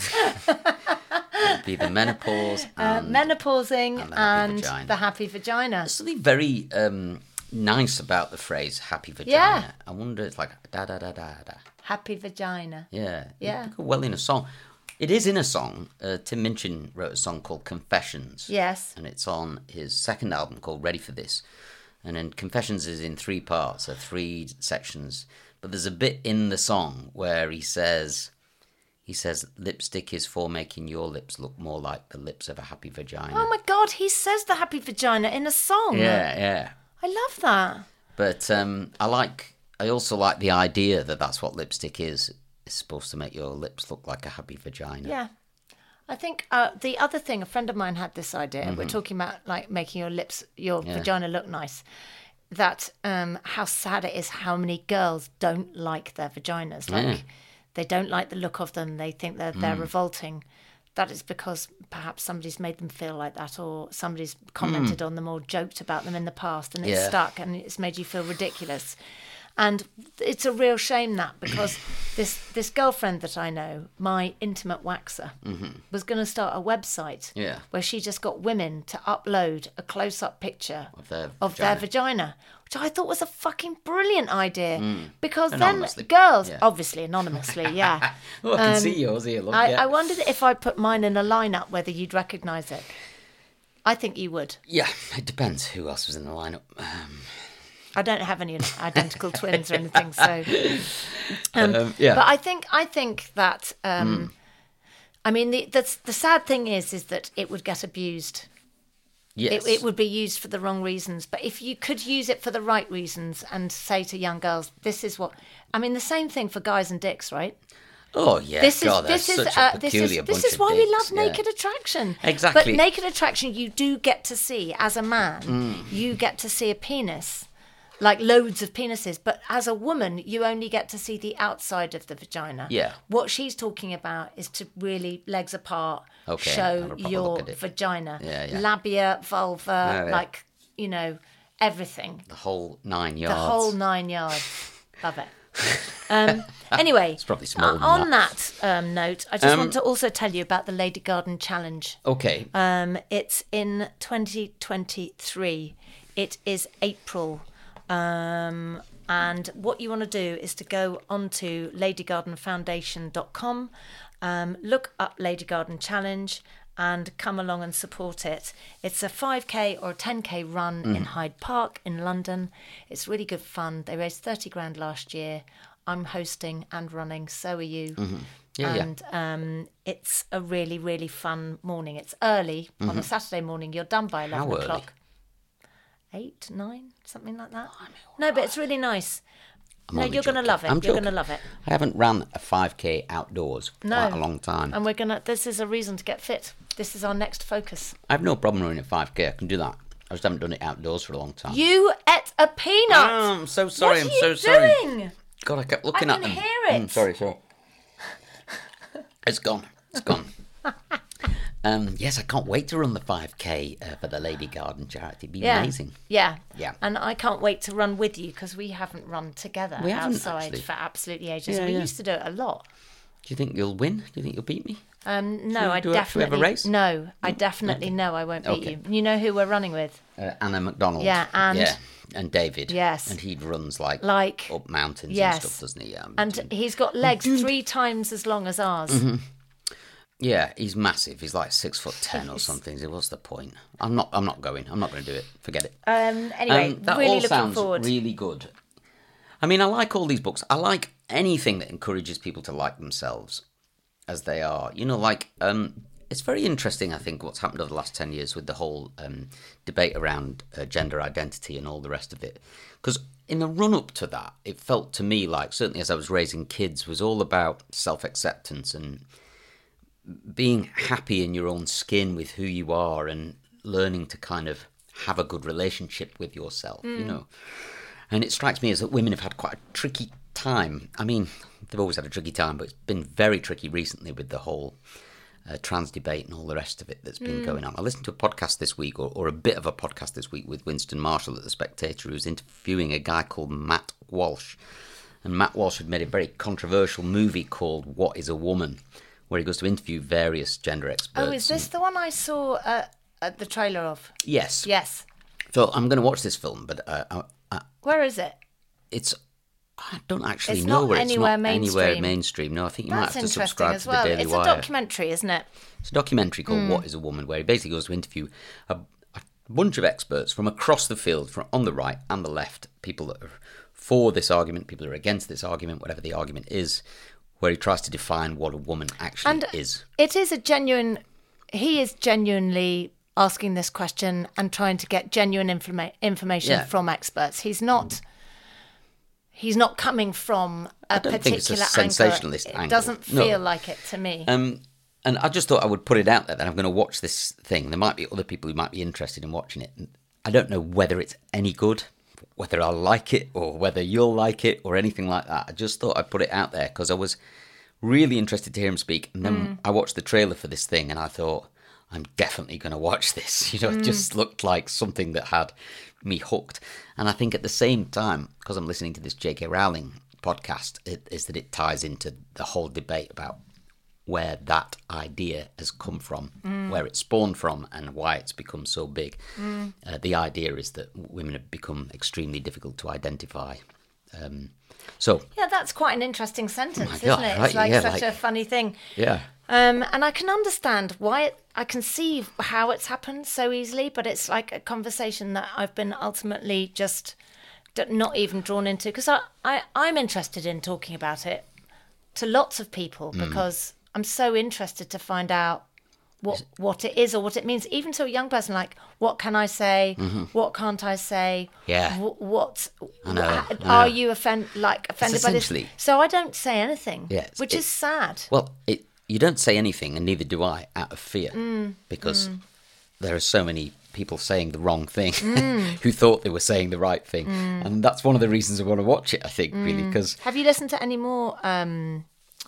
It'd be the menopause and,
uh, menopausing
and the happy
and
vagina.
the happy vagina.
There's something very um, nice about the phrase happy vagina.
Yeah.
I wonder, it's like da da da da da.
Happy vagina.
Yeah.
Yeah.
It'd go well in a song. It is in a song. Uh, Tim Minchin wrote a song called Confessions.
Yes.
And it's on his second album called Ready for This. And then Confessions is in three parts, so three sections. But there's a bit in the song where he says, he says, lipstick is for making your lips look more like the lips of a happy vagina.
Oh my God, he says the happy vagina in a song.
Yeah, yeah.
I love that.
But um, I like, I also like the idea that that's what lipstick is. It's supposed to make your lips look like a happy vagina.
Yeah. I think uh, the other thing, a friend of mine had this idea.
Mm-hmm.
We're talking about like making your lips, your
Yeah.
vagina look nice. That um, how sad it is how many girls don't like their vaginas. Like
Yeah.
they don't like the look of them. They think that they're
Mm.
revolting. That is because perhaps somebody's made them feel like that, or somebody's commented on them or joked about them in the past, and it's
Mm. Yeah.
stuck and it's made you feel ridiculous. And it's a real shame that, because this this girlfriend that I know, my intimate waxer, was going to start a website
Yeah.
where she just got women to upload a close-up picture
Of their
of their
vagina.
vagina, which I thought was a fucking brilliant idea. Because
Anonymously.
then girls,
Yeah.
obviously anonymously, yeah.
Oh, I can
Um,
see yours here, look.
I,
yeah.
I wondered if I put mine in a lineup, whether you'd recognise it. I think you would.
yeah, it depends who else was in the lineup. Um,
I don't have any identical twins or anything, so. Um,
Um, yeah.
But I think I think that um, I mean the, the the sad thing is is that it would get abused.
yes.
It, it would be used for the wrong reasons. But if you could use it for the right reasons and say to young girls, "This is what," I mean, the same thing for guys and dicks, right?
Oh, yeah.
This
God,
is
that's
this is
such a
uh, this
peculiar
is this
bunch
is
of
why we
dicks,
love
yeah.
Naked Attraction.
Exactly.
But Naked Attraction, you do get to see as a man,
Mm.
you get to see a penis, like loads of penises. But as a woman, you only get to see the outside of the vagina.
Yeah.
What she's talking about is to really legs apart,
Okay,
show
have a proper
your
look at it.
vagina,
Yeah, yeah.
labia, vulva,
Yeah, yeah.
like you know everything,
The whole nine yards.
the whole nine yards. Love it. Um, anyway,
It's probably smaller
uh,
than
on that, um, note, I just
Um,
want to also tell you about the Lady Garden Challenge.
Okay.
Um, it's in twenty twenty-three. It is April. Um, and what you want to do is to go onto lady garden foundation dot com, um, look up Lady Garden Challenge, and come along and support it. It's a five K or a ten K run
Mm.
in Hyde Park in London. It's really good fun. They raised thirty grand last year. I'm hosting and running, so are you.
Mm-hmm. Yeah, yeah.
and um, it's a really, really fun morning. It's early on a Saturday morning. You're done by eleven
Mm-hmm. How early?
o'clock. Eight, nine, something like that. No, but it's really nice.
I'm
no,
only
you're going to
joking.
love it.
I'm
You're going to
joking.
love it.
I haven't ran a five K outdoors for
No.
quite a long time.
And we're going to, this is a reason to get fit. This is our next focus.
I have no problem running a five K. I can do that. I just haven't done it outdoors for a long time.
You ate a peanut.
Oh, I'm so sorry.
What
I'm
are
so
you
sorry.
doing?
God, I kept looking
I
at
can
them.
hear it.
Mm, sorry, sorry. It's gone. It's gone. um, yes, I can't wait to run the five K uh, for the Lady Garden charity. It'd be
Yeah.
amazing.
Yeah.
Yeah.
And I can't wait to run with you because we haven't run together
We haven't,
outside
actually.
for absolutely ages.
Yeah,
we
yeah.
used to do it a lot.
Do you think you'll win? Do you think you'll beat me?
Um, no,
Should we
I
do a- should we have a
definitely
race?
no, I definitely know I won't beat
Okay.
you. You know who we're running with?
Uh, Anna McDonald.
Yeah, and-
yeah, and David.
Yes.
and he runs like
Like-
up mountains
yes.
and stuff, doesn't he? Yeah,
And he's got legs three times as long as ours.
Mm-hmm. yeah, he's massive. He's like six foot ten or
Jeez.
something. So what's the point? I'm not. I'm not going. I'm not going to do it. Forget it.
Um, anyway,
Um, that
really
all
looking
sounds
forward.
really good. I mean, I like all these books. I like anything that encourages people to like themselves as they are. You know, like um, it's very interesting. I think what's happened over the last ten years with the whole um, debate around uh, gender identity and all the rest of it. Because in the run up to that, it felt to me like certainly as I was raising kids was all about self acceptance and being happy in your own skin with who you are and learning to kind of have a good relationship with yourself, you know. And it strikes me as that women have had quite a tricky time. I mean, they've always had a tricky time, but it's been very tricky recently with the whole uh, trans debate and all the rest of it that's been going on. I listened to a podcast this week, or, or a bit of a podcast this week with Winston Marshall at The Spectator, who was interviewing a guy called Matt Walsh. And Matt Walsh had made a very controversial movie called What is a Woman, where he goes to interview various gender experts.
Oh, is this
and...
the one I saw uh, at the trailer of?
Yes.
Yes.
So I'm going to watch this film, but uh, I, I,
Where is it?
It's... I don't actually
It's
know
not
where
anywhere
it's not anywhere
mainstream.
mainstream. No, I think you
That's
might have to
interesting
subscribe
as
to
well.
the Daily
It's
Wire.
a documentary, isn't it?
It's a documentary called What is a Woman, where he basically goes to interview a, a bunch of experts from across the field, from on the right and the left, people that are for this argument, people that are against this argument, whatever the argument is, where he tries to define what a woman actually
And
is.
It is a genuine... He is genuinely asking this question and trying to get genuine informa- information
Yeah.
from experts. He's not... He's not coming from a
I don't think it's a
particular
sensationalist
angle.
angle.
It doesn't
No.
feel like it to me.
Um, and I just thought I would put it out there that I'm going to watch this thing. There might be other people who might be interested in watching it. And I don't know whether it's any good, whether I'll like it or whether you'll like it or anything like that. I just thought I'd put it out there because I was really interested to hear him speak. And then
Mm.
I watched the trailer for this thing and I thought, I'm definitely going to watch this. You know, it just looked like something that had me hooked. And I think at the same time, because I'm listening to this J K Rowling podcast, it, is that it ties into the whole debate about where that idea has come from,
Mm.
where it spawned from, and why it's become so big.
Mm.
Uh, the idea is that women have become extremely difficult to identify. Um, so,
Yeah, that's quite an interesting sentence,
my
isn't
God,
it?
right,
It's like
yeah,
such
like-
a funny thing.
yeah.
Um, and I can understand why it, I can see how it's happened so easily, but it's like a conversation that I've been ultimately just d- not even drawn into because I, I, I'm interested in talking about it to lots of people
Mm.
because I'm so interested to find out what what it is or what it means, even to a young person. Like, what can I say? What can't I say?
Mm-hmm. Yeah.
Wh- what
I know,
wh-
I know.
are you offend like offended by this?
essentially-
So I don't say anything,
Yeah, it's-
which
it-
is sad.
Well, it, you don't say anything, and neither do I, out of fear,
Mm,
because there are so many people saying the wrong thing
Mm.
who thought they were saying the right thing. And that's one of the reasons I want to watch it, I think, really, because...
Have you listened to any more um,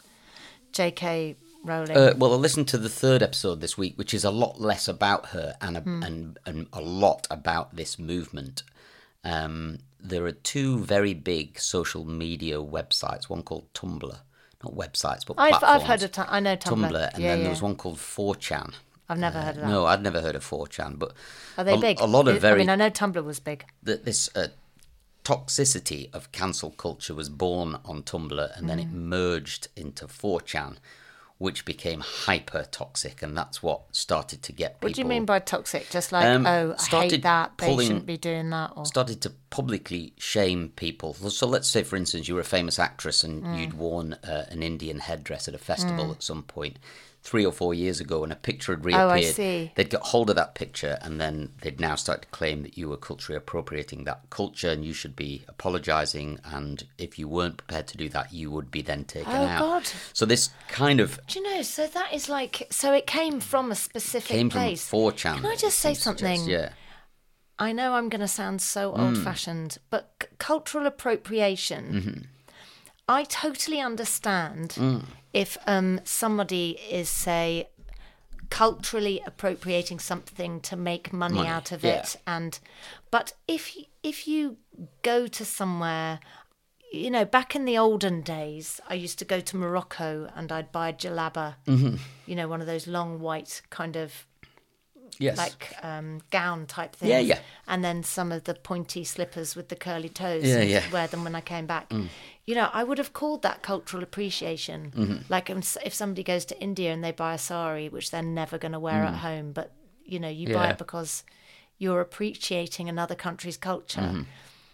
J K Rowling?
Uh, well, I listened to the third episode this week, which is a lot less about her and a,
Hmm.
and, and a lot about this movement. Um, there are two very big social media websites, one called Tumblr, not websites, but
I've
platforms.
I've heard of. Tu- I know Tumblr.
Tumblr, and
yeah,
then
yeah.
there was one called four chan.
I've never heard of that.
No, I'd never heard of four chan, but
Are they
a,
big?
a lot of
I
very
mean, I know Tumblr was big.
that this uh, toxicity of cancel culture was born on Tumblr, and then it
Mm.
merged into four chan, which became hyper toxic, and that's what started to get people.
What do you mean by toxic? Just like,
Um,
oh, I
started
hate that. They
pulling-
shouldn't be doing that. Or
started to publicly shame people. So let's say, for instance, you were a famous actress and
Mm.
you'd worn uh, an Indian headdress at a festival at some point three or four years ago, and a picture had
Oh, I
reappeared.
see.
They'd got hold of that picture, and then they'd now start to claim that you were culturally appropriating that culture, and you should be apologising. And if you weren't prepared to do that, you would be then taken
Oh,
out.
God.
So this kind of
do you know? So that is like. So it came from a specific
came from
place.
four chan.
Can I just say something?
Yeah.
I know I'm going to sound so
Mm.
old-fashioned, but c- cultural appropriation.
Mm-hmm.
I totally understand
Mm.
if um, somebody is, say, culturally appropriating something to make money,
Money,
out of
yeah.
it, and but if y- if you go to somewhere, you know, back in the olden days, I used to go to Morocco and I'd buy a jalaba,
Mm-hmm.
you know, one of those long white kind of
Yes.
like um, gown type things.
Yeah, yeah.
And then some of the pointy slippers with the curly toes.
Yeah,
and
yeah.
wear them when I came back. You know, I would have called that cultural appreciation.
Mm-hmm.
Like um, if somebody goes to India and they buy a sari, which they're never going to wear at home, but you know, you buy
Mm. Yeah.
it because you're appreciating another country's culture.
Mm-hmm.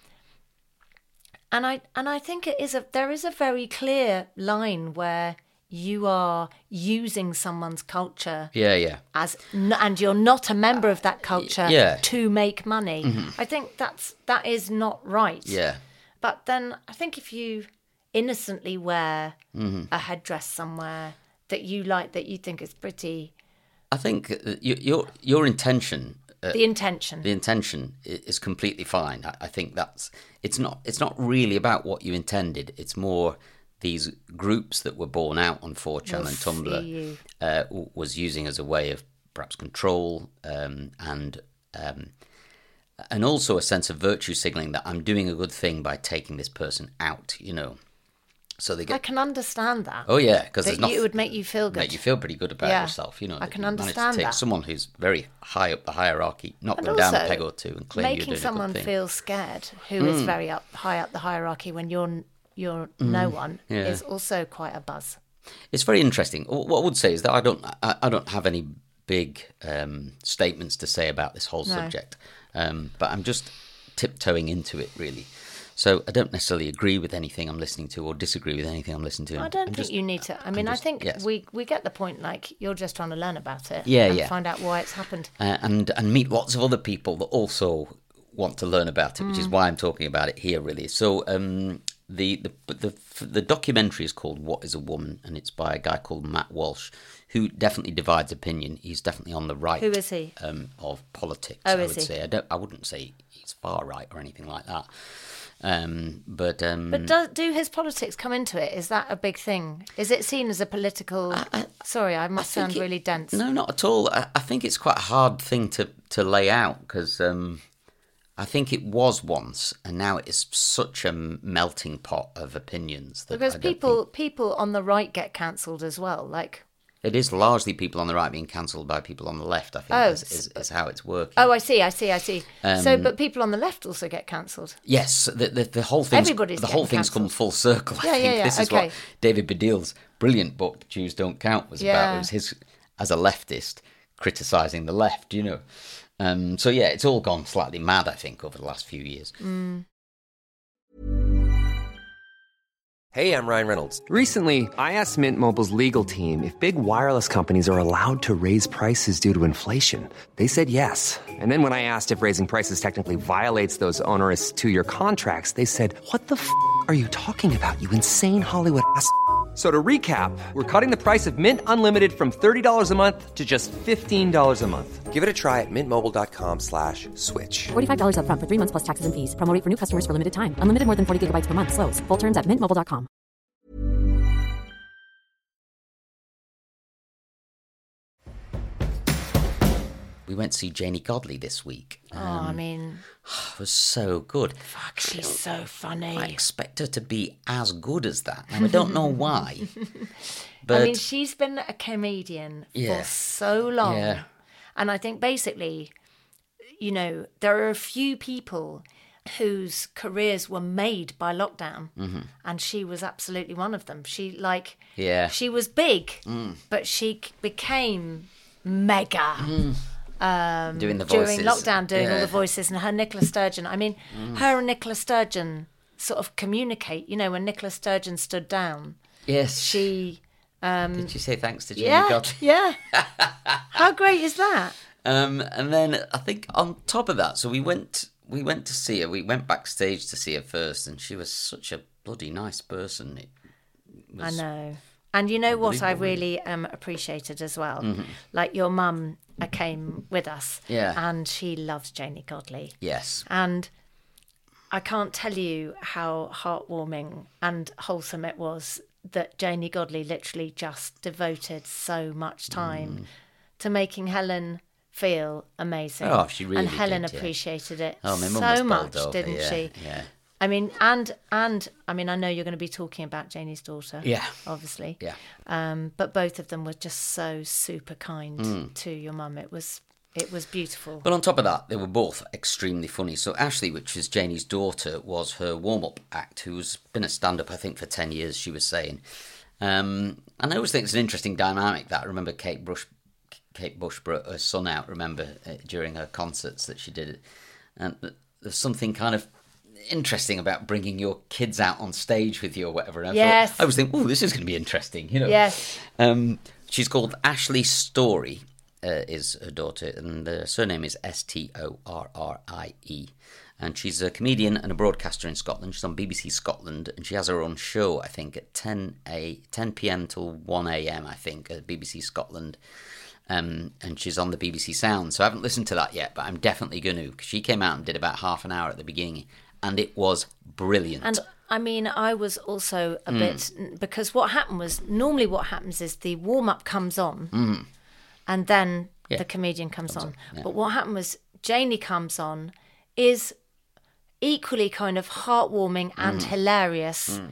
And I and I think it is a there is a very clear line where you are using someone's culture
Yeah, yeah.
as n- and you're not a member of that culture
Yeah. Mm-hmm.
to make money. I think that's that is not right.
Yeah.
But then I think if you innocently wear
Mm-hmm.
a headdress somewhere that you like, that you think is pretty,
I think uh, y- your your intention, uh,
the intention.
the intention i- is completely fine. I, I think that's it's not it's not really about what you intended. It's more these groups that were born out on four chan
Will
and
see
Tumblr
you.
uh, w- was using as a way of perhaps control um, and um, and also a sense of virtue signaling that I'm doing a good thing by taking this person out. You know, So they
I
get.
can understand that.
Oh yeah, because
That
there's nothing.
it would make you feel good.
Make you feel pretty good about
Yeah.
yourself. You know,
I
that
can
you managed
understand
to take
that.
someone who's very high up the hierarchy, knock
And
them down a
also,
peg or two, and claim you're
making
doing a
someone
good thing.
feel scared who is very up high up the hierarchy when you're you're no one
yeah.
is also quite a buzz.
It's very interesting. What I would say is that I don't, I, I don't have any big um, statements to say about this whole
No.
subject, um, but I'm just tiptoeing into it really. So I don't necessarily agree with anything I'm listening to or disagree with anything I'm listening to.
I
I'm
don't think
just-
you need to. I mean,
just-
I think
yes.
we we get the point. Like you're just trying to learn about it.
Yeah,
and
yeah.
Find out why it's happened.
uh, and and meet lots of other people that also want to learn about it, which
Mm.
is why I'm talking about it here, really. So um, the, the the the documentary is called "What Is a Woman," and it's by a guy called Matt Walsh, who definitely divides opinion. He's definitely on the right.
Who is he?
Um, of politics,
Oh,
I
is
would
he?
say. I don't. I wouldn't say he's far right or anything like that. Um, but um,
But do, do his politics come into it? Is that a big thing? Is it seen as a political? Sorry, I must
think
sound
it-
really dense.
No, not at all. I, I think it's quite a hard thing to, to lay out because um, I think it was once, and now it is such a melting pot of opinions. That
Because
I don't
people
think-
people on the right get cancelled as well. Like,
it is largely people on the right being cancelled by people on the left. I think
Oh,
is, is, is how it's working.
oh, I see, I see, I see. so,
Um,
but people on the left also get cancelled.
Yes, the the, the whole thing.
Everybody's
The whole
getting
thing's come
cancelled.
full circle. I
Yeah, yeah,
think
yeah,
this is
okay.
what David Baddiel's brilliant book "Jews Don't Count" was about.
Yeah.
It was his as a leftist criticising the left. You know, um, so yeah, it's all gone slightly mad. I think over the last few years.
Hey, I'm Ryan Reynolds. Recently, I asked Mint Mobile's legal team if big wireless companies are allowed to raise prices due to inflation. They said yes. And then when I asked if raising prices technically violates those onerous two-year contracts, they said, "What the f*** are you talking about, you insane Hollywood ass?" So to recap, we're cutting the price of Mint Unlimited from thirty dollars a month to just fifteen dollars a month. Give it a try at mintmobile.com slash switch.
forty-five dollars up front for three months plus taxes and fees. Promo rate for new customers for limited time. Unlimited more than forty gigabytes per month. Slows full terms at mint mobile dot com.
We went to see Janie Godley this week.
Oh, I mean,
It was so good.
fuck, she's so funny.
I expect her to be as good as that. Now, I don't know why. But
I mean, she's been a comedian
Yeah.
for so long.
Yeah.
And I think basically, you know, there are a few people whose careers were made by lockdown.
Mm-hmm.
And she was absolutely one of them. She, like,
Yeah.
she was big, but she c- became mega.
doing the
during
voices.
lockdown, doing all
Yeah. Mm.
the voices, and her Nicola Sturgeon. I mean, her and Nicola Sturgeon sort of communicate. You know, when Nicola Sturgeon stood down,
Yes.
she,
Did you say thanks to Janie
yeah,
Godley?
yeah. How great is that?
Um, and then I think on top of that, so we went we went to see her. We went backstage to see her first, and she was such a bloody nice person. It
I
was,
know. And you know what I
Unbelievable, really.
really um, appreciated as well? Like your mum uh, came with us,
Yeah.
and she loves Janie Godley.
Yes.
And I can't tell you how heartwarming and wholesome it was that Janie Godley literally just devoted so much time
Mm.
to making Helen feel amazing.
Oh, she really
And Helen
did, yeah.
appreciated it
Oh, my mum
so
was
much,
bowled over,
didn't
yeah,
she?
yeah.
I mean, and and I mean, I know you're going to be talking about Janie's daughter.
Yeah.
obviously.
Yeah.
Um, but both of them were just so super kind
Mm.
to your mum. It was it was beautiful.
But on top of that, they were both extremely funny. So Ashley, which is Janie's daughter, was her warm-up act, who's been a stand-up, I think, for ten years, she was saying. Um, and I always think it's an interesting dynamic that I remember Kate Bush, Kate Bush brought her son out, remember, uh, during her concerts that she did. And there's something kind of interesting about bringing your kids out on stage with you or whatever. And I
Yes.
thought, I was thinking, oh, this is going to be interesting, you know.
Yes.
Um, she's called Ashley Story, uh, is her daughter, and her surname is S T O R R I E. And she's a comedian and a broadcaster in Scotland. She's on B B C Scotland, and she has her own show, I think, at ten p.m. till one a.m., I think, at B B C Scotland. Um, and she's on the B B C Sound. So I haven't listened to that yet, but I'm definitely going to, because she came out and did about half an hour at the beginning, and it was brilliant.
And I mean, I was also
Hmm.
a bit, because what happened was, normally what happens is the warm-up comes on and then
Hmm. Yeah.
the comedian comes, on.
on, yeah.
But what happened was Janie comes on, is equally kind of heartwarming and
Hmm.
hilarious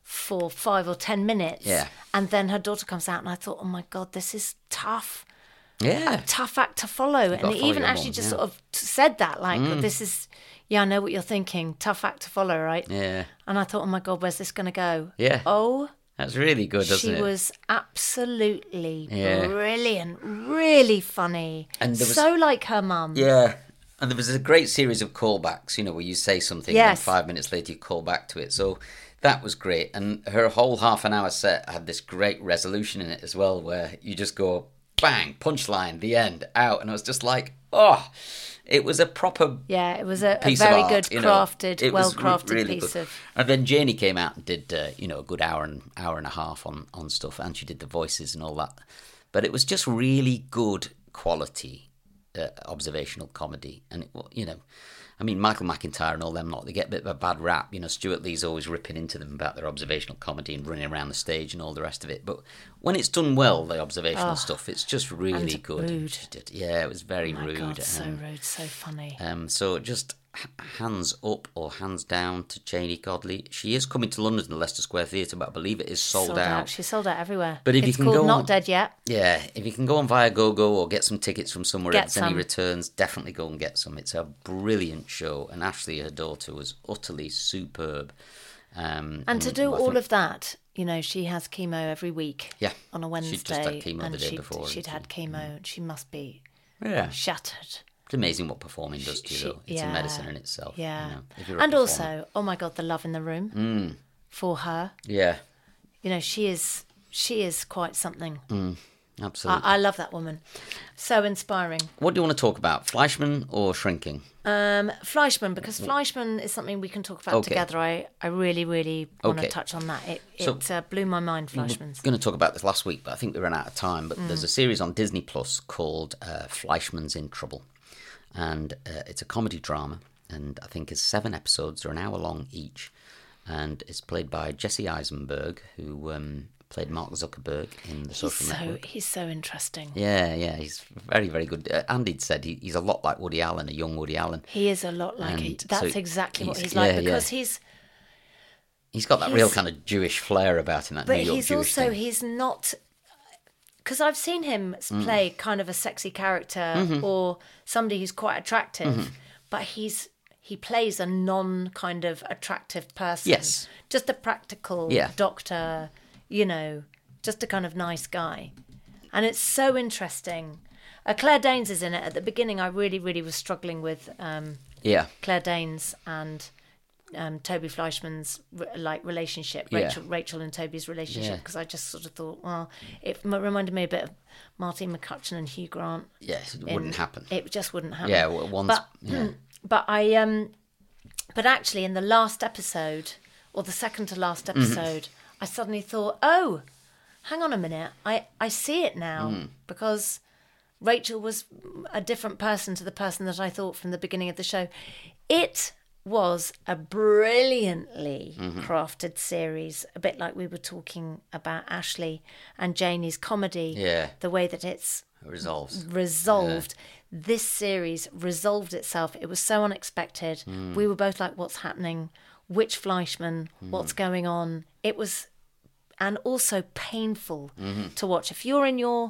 for five or ten minutes.
Yeah.
And then her daughter comes out, and I thought, oh my God, this is tough.
Yeah.
A tough act to follow. And
gotta
it
follow
even
your
actually
mum,
just
yeah.
sort of said that, like, this is, yeah, I know what you're thinking. Tough act to follow, right?
Yeah.
And I thought, oh my God, where's this going to go?
Yeah.
Oh,
That's really good, doesn't
she
it?
was absolutely
Yeah.
brilliant, really funny.
And there was-
so like her mum.
Yeah. And there was a great series of callbacks, you know, where you say something
Yes.
and then five minutes later you call back to it. So that was great. And her whole half an hour set had this great resolution in it as well, where you just go, bang, punchline, the end, out. And I was just like, oh, it was a proper
Yeah, it was a, a
piece
very
of art,
good,
you know.
crafted,
It was
well-crafted
re- really
piece
good.
of...
And then Janie came out and did, uh, you know, a good hour and hour and a half on, on stuff, and she did the voices and all that. But it was just really good quality uh, observational comedy. And, it, wa- you know, I mean, Michael McIntyre and all them lot, they get a bit of a bad rap. You know, Stuart Lee's always ripping into them about their observational comedy and running around the stage and all the rest of it. But when it's done well, the observational stuff, it's just really
and
good.
rude.
She did- Yeah, it was very
Oh my
rude.
God, so
um,
rude, so funny.
um, so just h- hands up or hands down to Janie Godley. She is coming to London to the Leicester Square Theatre, but I believe it is sold, out.
She's sold out everywhere.
But if you
it's
can
called
go
Not
on-
Dead Yet.
Yeah, if you can go on via GoGo or get some tickets from somewhere,
Get
if there's any
some.
returns, definitely go and get some. It's a brilliant show, and Ashley, her daughter, was utterly superb. Um,
And to do
I
all
think-
of that, you know, she has chemo every week.
Yeah,
On a
she'd
Wednesday.
just had chemo the
and
day
she'd,
before,
she'd
and
had chemo, and she must be
Yeah,
shattered.
it's amazing what performing does to you,
She-
though. It's
yeah,
a medicine in itself.
Yeah.
you know, if you're a
And
performer.
also, oh my God, the love in the room
Mm.
for her.
Yeah,
You know, she is she is quite something.
absolutely.
I, I love that woman. So inspiring.
What do you want to talk about, Fleischman or shrinking?
Um, Fleischman, because Fleischman is something we can talk about
Okay.
together. I, I really, really want
Okay.
to touch on that. It,
So-
it uh, blew my mind,
We
Fleischman's.
were going to talk about this last week, but I think we ran out of time. But
Mm.
there's a series on Disney Plus called uh, Fleischman's in Trouble. And uh, it's a comedy drama. And I think it's seven episodes. They're an hour long each. And it's played by Jesse Eisenberg, who um, played Mark Zuckerberg in The
He's
Social
so,
Network.
he's so interesting.
Yeah, yeah, he's very, very good. Uh, Andy'd said he, he's a lot like Woody Allen, a young Woody Allen.
He is a lot like
And
it. That's
so
exactly what
he's-
he's like
yeah,
because
yeah.
he's
He's got that
He's-
real kind of Jewish flair about him, that
but
New York
he's
Jewish
also
thing.
he's not because I've seen him
Mm.
play kind of a sexy character
Mm-hmm.
or somebody who's quite attractive, but he's he plays a non kind of attractive person.
Yes.
Just a practical
Yeah.
doctor, you know, just a kind of nice guy. And it's so interesting. Uh, Claire Danes is in it. At the beginning, I really, really was struggling with um,
Yeah,
Claire Danes and um, Toby Fleischman's re- like relationship,
Yeah.
Rachel, Rachel and Toby's relationship,
Yeah.
because I just sort of thought, well, it m- reminded me a bit of Martin McCutcheon and Hugh Grant.
yes, it
in-
wouldn't happen.
It just wouldn't happen.
Yeah, well, once.
But
yeah.
but I um, but actually in the last episode or the second to last
Mm-hmm.
episode, I suddenly thought, oh, hang on a minute, I I see it now
Mm.
because Rachel was a different person to the person that I thought from the beginning of the show. It was a brilliantly
Mm-hmm.
crafted series, a bit like we were talking about Ashley and Janie's comedy.
Yeah.
The way that it's
It resolves.
resolved. This series resolved itself. It was so unexpected.
Hmm.
We were both like, what's happening? Which Fleischman? What's going on? It was, and also painful
Mm-hmm.
to watch. If you're in your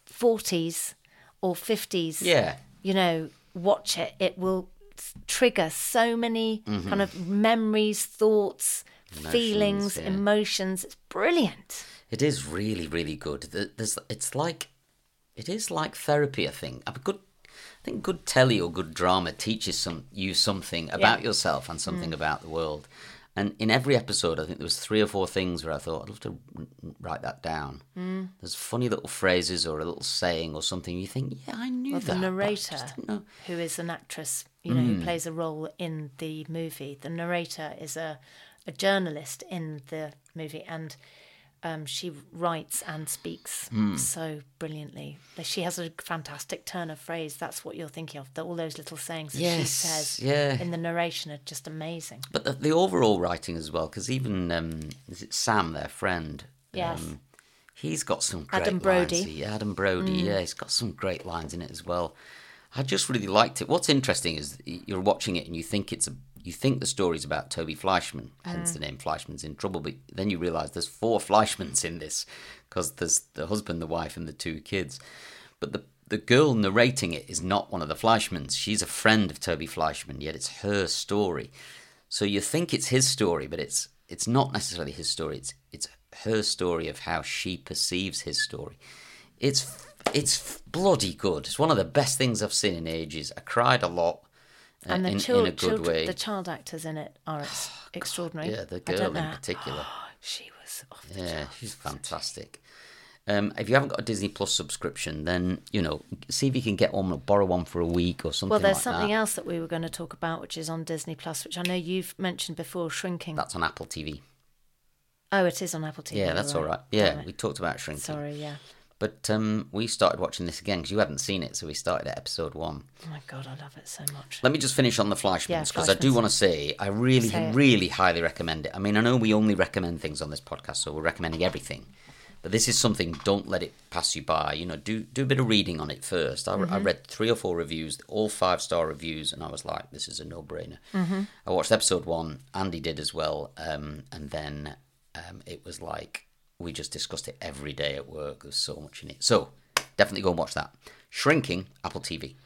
forties or fifties,
Yeah.
you know, watch it. It will s- trigger so many kind of memories, thoughts, feelings,
yeah.
emotions. It's brilliant.
It is really, really good. Th- There's, it's like, it is like therapy. I think. A good, I think good telly or good drama teaches some you something about yourself and something about the world. And in every episode, I think there was three or four things where I thought I'd love to r- write that down. Mm. There's funny little phrases or a little saying or something. You think, yeah, I knew
Well,
that.
the
but I
narrator,
just didn't know.
who is an actress, you know,
Mm.
who plays a role in the movie. The narrator is a, a journalist in the movie, and um, she writes and speaks
Mm.
so brilliantly. She has a fantastic turn of phrase. That's what you're thinking of. The, all those little sayings that she
Yes,
says
yeah.
in the narration are just amazing.
But the, the overall writing as well, because even um, is it Sam, their friend?
Yes.
Um, he's got some great
Adam Brody.
lines. He- Adam Brody, yeah, he's got some great lines in it as well. I just really liked it. What's interesting is you're watching it and you think it's a you think the story's about Toby Fleischman, hence mm. the name Fleischman's in Trouble, but then you realise there's four Fleischmans in this, because there's the husband, the wife, and the two kids. But the the girl narrating it is not one of the Fleischmans. She's a friend of Toby Fleischman, yet it's her story. So you think it's his story, but it's it's not necessarily his story. It's it's her story of how she perceives his story. It's it's bloody good. It's one of the best things I've seen in ages. I cried a lot, uh,
and the
in,
chil-
in a good
children,
way.
The child actors in it are ex- extraordinary.
Yeah, the girl in particular.
She was off the
Yeah,
charts.
she's fantastic. Um, if you haven't got a Disney Plus subscription, then, you know, see if you can get one or borrow one for a week or something like that.
Well, there's something else that we were going to talk about, which is on Disney Plus, which I know you've mentioned before, Shrinking.
That's on Apple T V.
Oh, it is on Apple T V.
Yeah, that's
right.
all right. Yeah, we talked about Shrinking.
Sorry, yeah.
But um, we started watching this again because you hadn't seen it, so we started at episode one.
Oh my God, I love it so much.
Let me just finish on the Fleischmans, because
yeah,
I do
Fleischmans.
want to say I really,
Say
really highly recommend it. I mean, I know we only recommend things on this podcast, so we're recommending everything. But this is something, don't let it pass you by. You know, do do a bit of reading on it first. I, mm-hmm. I read three or four reviews, all five-star reviews, and I was like, this is a no-brainer. Mm-hmm. I watched episode one, Andy did as well, um, and then um, it was like, we just discussed it every day at work. There's so much in it. So, definitely go and watch that. Shrinking, Apple T V.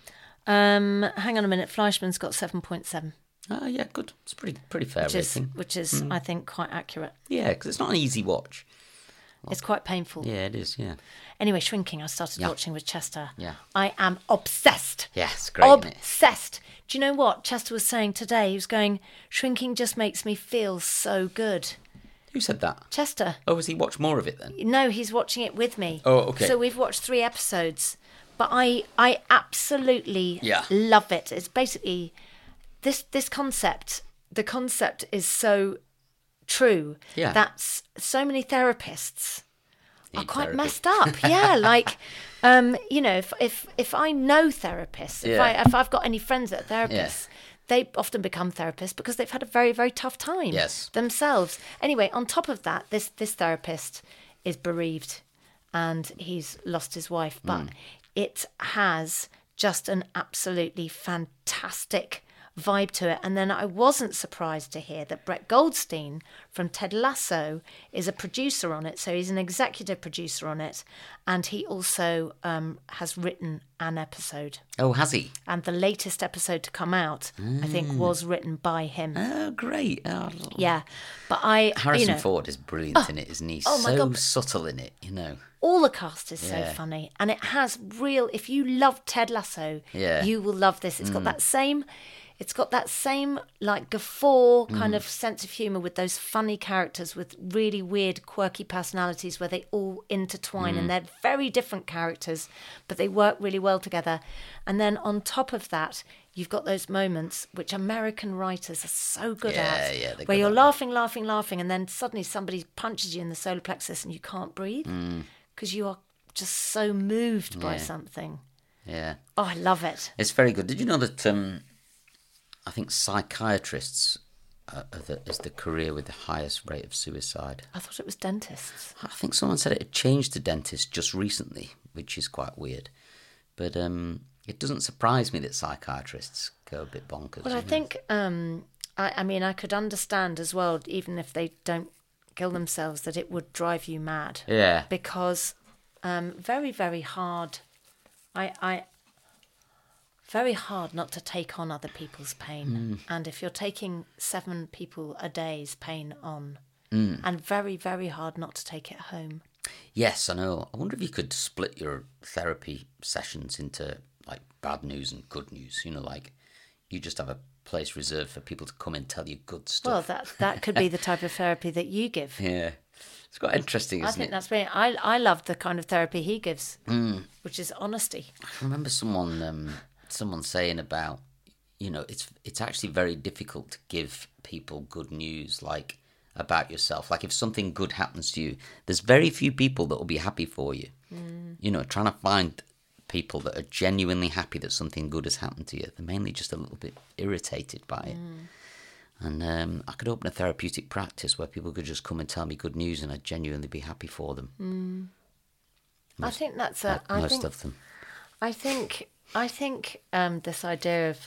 Um, hang on a minute, Fleischman's got seven point seven.
Ah, yeah, good. It's pretty pretty fair
which
rating.
Is, which is, mm. I think, quite accurate.
Yeah, because it's not an easy watch.
It's quite painful.
Yeah, it is, yeah.
Anyway, Shrinking, I started
yeah.
watching with Chester.
Yeah.
I am obsessed.
Yeah, it's great, isn't it?
Obsessed. Do you know what Chester was saying today? He was going, Shrinking just makes me feel so good.
Who said that?
Chester.
Oh, has he watched more of it then?
No, he's watching it with me.
Oh, okay.
So we've watched three episodes. But I I absolutely
yeah.
love it. It's basically, this this concept, the concept is so true.
Yeah.
That's so many therapists
Need
are quite
therapy.
messed up. Yeah, like, um, you know, if if if I know therapists, if
Yeah.
I if I've got any friends that are therapists,
Yeah.
they often become therapists because they've had a very very tough time
Yes.
themselves. Anyway, on top of that, this this therapist is bereaved, and he's lost his wife, but
Mm.
it has just an absolutely fantastic vibe to it. And then I wasn't surprised to hear that Brett Goldstein from Ted Lasso is a producer on it. So he's an executive producer on it. And he also um, has written an episode.
Oh, has he?
And the latest episode to come out, mm. I think, was written by him.
Oh, great. Oh.
Yeah. But I...
Harrison
you know,
Ford is brilliant
oh,
in it, isn't he?
Oh, my
so
God.
subtle in it, you know.
All the cast is
Yeah.
so funny, and it has real. If you love Ted Lasso,
Yeah.
you will love this. It's
Mm.
got that same, it's got that same like guffaw
Mm.
kind of sense of humour with those funny characters with really weird, quirky personalities where they all intertwine,
Mm.
and they're very different characters, but they work really well together. And then on top of that, you've got those moments which American writers are so good
Yeah,
at,
yeah, they're
where
good
you're
at
laughing, laughing, laughing, and then suddenly somebody punches you in the solar plexus and you can't breathe.
Mm.
Because you are just so moved by
Yeah.
something.
Yeah.
Oh, I love it.
It's very good. Did you know that um, I think psychiatrists are the, is the career with the highest rate of suicide?
I thought it was dentists.
I think someone said it had changed to dentists just recently, which is quite weird. But um, it doesn't surprise me that psychiatrists go a bit bonkers.
Well, I
you know?
think, um, I, I mean, I could understand as well, even if they don't kill themselves, that it would drive you mad.
Yeah.
Because um, very, very hard. I, I, very hard not to take on other people's pain.
Mm.
And if you're taking seven people a day's pain on,
Mm.
and very, very hard not to take it home.
Yes, I know. I wonder if you could split your therapy sessions into like bad news and good news. You know, like you just have a place reserved for people to come and tell you good stuff.
Well, that that could be the type of therapy that you give.
Yeah. It's quite interesting, isn't
I think
it?
that's brilliant. I, I love the kind of therapy he gives,
Mm.
which is honesty.
I remember someone um, someone saying about, you know, it's it's actually very difficult to give people good news, like about yourself. Like if something good happens to you, there's very few people that will be happy for you. Mm. You know, trying to find people that are genuinely happy that something good has happened to you. They're mainly just a little bit irritated by it. Mm. And um, I could open a therapeutic practice where people could just come and tell me good news and I'd genuinely be happy for them.
Mm.
Most,
I think that's a...
uh,
I
most
think,
of them.
I think, I think um, this idea of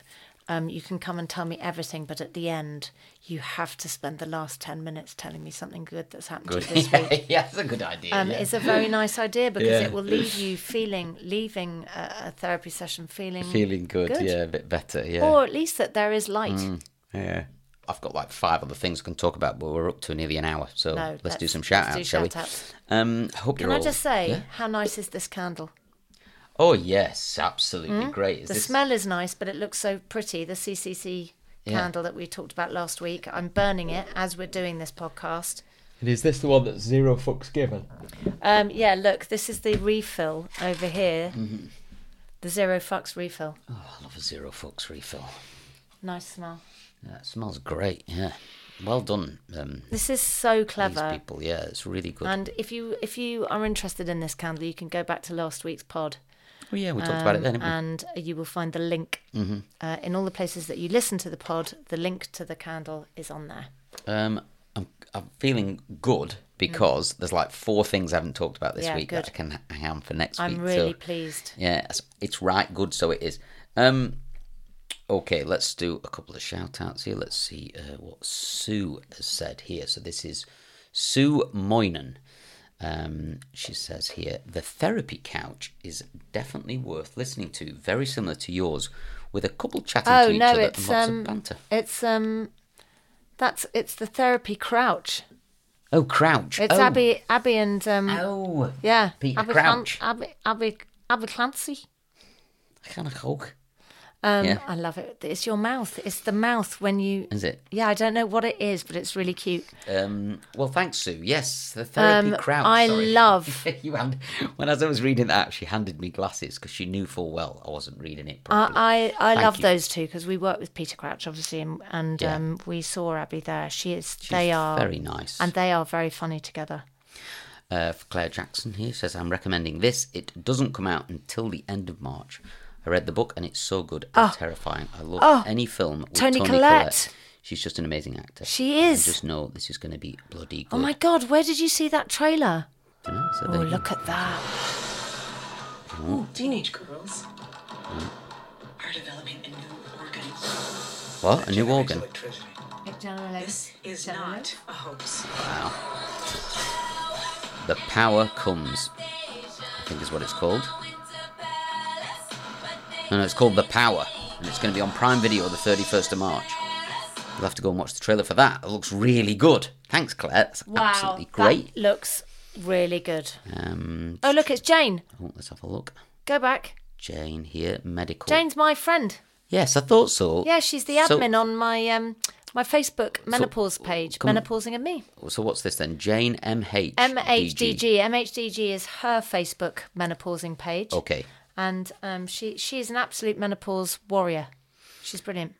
Um, you can come and tell me everything, but at the end, you have to spend the last ten minutes telling me something good that's happened
Good.
to you this week.
Yeah, that's a good idea.
Um,
yeah.
It's a very nice idea because
Yeah.
it will leave you feeling, leaving a, a therapy session feeling
Feeling good,
good.
yeah, a bit better, yeah.
Or at least that there is light.
Mm, yeah. I've got like five other things I can talk about, but we're up to nearly an hour, so
No,
let's, do
let's-
some shout
let's do
outs, shall
shout-outs.
we? Um, I hope
Can
you're
I
all...
just say,
Yeah?
how nice is this candle?
Oh, yes, absolutely great. Is
The
this...
smell is nice, but it looks so pretty. The C C C
Yeah.
candle that we talked about last week. I'm burning it as we're doing this podcast.
And is this the one that's zero fucks given?
Um, yeah, look, this is the refill over here.
Mm-hmm.
The Zero Fucks refill.
Oh, I love a Zero Fucks refill.
Nice smell.
Yeah, it smells great, yeah. Well done, um,
This is so
these
clever.
people. Yeah, it's really good.
And if you if you are interested in this candle, you can go back to last week's pod.
oh, yeah, we talked about it then,
Um,
didn't we?
and you will find the link
Mm-hmm.
uh, in all the places that you listen to the pod. The link to the candle is on there.
Um, I'm, I'm feeling good because there's like four things I haven't talked about this
Yeah,
week
good.
that I can hang on for next
I'm
week.
really
so,
pleased.
yeah, it's, it's right good, so it is. Um, okay, let's do a couple of shout outs here. Let's see uh, what Sue has said here. So this is Sue Moynan. Um, she says here, the therapy couch is definitely worth listening to. Very similar to yours, with a couple chatting
Oh
to each
no,
other
it's
and lots
um,
of banter.
it's um, that's it's the therapy crouch.
Oh, Crouch.
It's
oh.
Abby, Abby and um,
Oh,
yeah,
Peter
Abby
Crouch.
Clan- Abby, Abby, Abby Clancy.
I kind of hug.
Um,
Yeah.
I love it. It's your mouth. It's the mouth when you.
Is it?
Yeah, I don't know what it is, but it's really cute.
Um, well, thanks, Sue. Yes, the therapy
Um,
Crouch.
I
sorry.
love-
you hand, when as I was reading that, she handed me glasses because she knew full well I wasn't reading it properly.
I I, I
Thank
love
you.
those two because we work with Peter Crouch, obviously, and, and
Yeah.
um, we saw Abby there. She is.
She's
they are
very nice.
and they are very funny together.
Uh, for Claire Jackson here says, I'm recommending this. It doesn't come out until the end of March. I read the book and it's so good and terrifying. I love
Oh,
any film with
Toni
Toni,
Collette.
Collette. She's just an amazing actor.
She
I
is.
just know this is going to be bloody good.
Oh my God, where did you see that trailer?
Dunno, so
Oh,
there you go.
look at that.
Teenage girls are developing a new organ.
What? A new organ?
Electricity. This is not a hoax.
Wow. The Power Comes, I think is what it's called. No, no, it's called The Power, and it's going to be on Prime Video the thirty-first of March. You'll have to go and watch the trailer for that. It looks really good. Thanks, Claire. That's
Wow,
absolutely great.
that looks really good.
Um,
Oh, look, it's Jane.
oh, let's have a look.
Go back.
Jane here, medical.
Jane's my friend.
Yes, I thought so.
Yeah, she's the
So-
admin on my um my Facebook menopause page,
come-
Menopausing and Me.
So what's this then? Jane M H.
M H D G. M H D G is her Facebook menopausing page.
Okay.
And um, she she is an absolute menopause warrior. She's brilliant.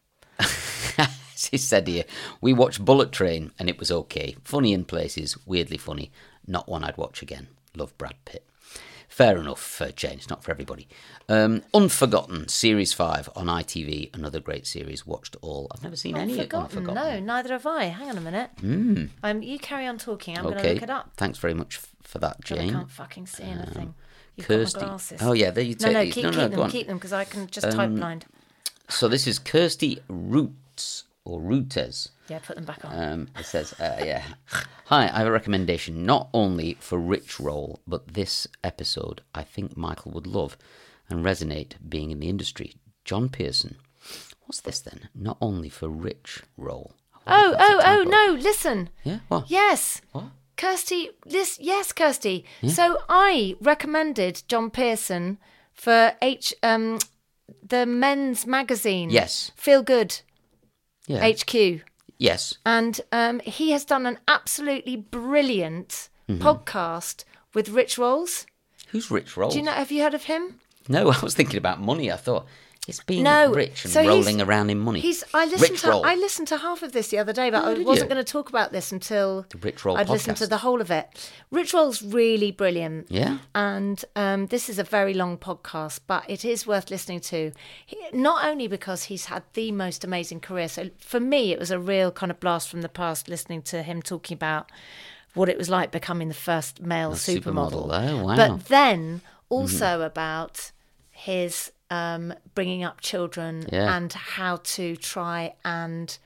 She said here, we watched Bullet Train and it was okay. Funny in places, weirdly funny. Not one I'd watch again. Love Brad Pitt. Fair enough, uh, Jane. It's not for everybody. Um, Unforgotten, Series five on I T V. Another great series. Watched all. I've never seen any of
Unforgotten.
Unforgotten.
No, neither have I. Hang on a minute. Mm. Um, you carry on talking. I'm going to
Okay.
look it up.
Thanks very much f- for that,
God, I
Jane.
can't fucking see anything. You've
Kirsty.
got my glasses.
Oh, yeah, there you
No,
take
no,
these.
keep,
No,
keep
no,
them,
go on.
keep them, because I can just type blind.
So this is Kirsty Roots, or Rootes.
Yeah, put them back on.
Um, it says, uh, yeah. Hi, I have a recommendation not only for Rich Roll, but this episode I think Michael would love and resonate being in the industry. John Pearson. What's this then? Not only for Rich Roll. I wonder
oh,
if that's
oh,
a
oh,
typo.
no, listen.
Yeah? What?
Yes.
What?
Kirsty, this, yes, Kirsty. So I recommended John Pearson for H, um, the men's magazine.
Yes.
Feel Good,
Yeah.
H Q.
Yes.
And um, he has done an absolutely brilliant
Mm-hmm.
podcast with Rich Rolls.
Who's Rich Roll?
Do you know? Have you heard of him?
No, I was thinking about money. I thought it's being
No,
rich and
so he's-
rolling around in money.
He's. I listened
Rich
to.
Roll.
I listened to half of this the other day, but
Oh,
I
did
wasn't
you?
going to talk about this until
The Rich Roll
I'd listened to
podcast.
the whole of it. Rich Roll's really brilliant.
Yeah?
And um, this is a very long podcast, but it is worth listening to. He, not only because he's had the most amazing career. So for me, it was a real kind of blast from the past listening to him talking about what it was like becoming the first male
A
supermodel.
supermodel. Oh, wow.
But then also about his um, bringing up children
Yeah.
and how to try and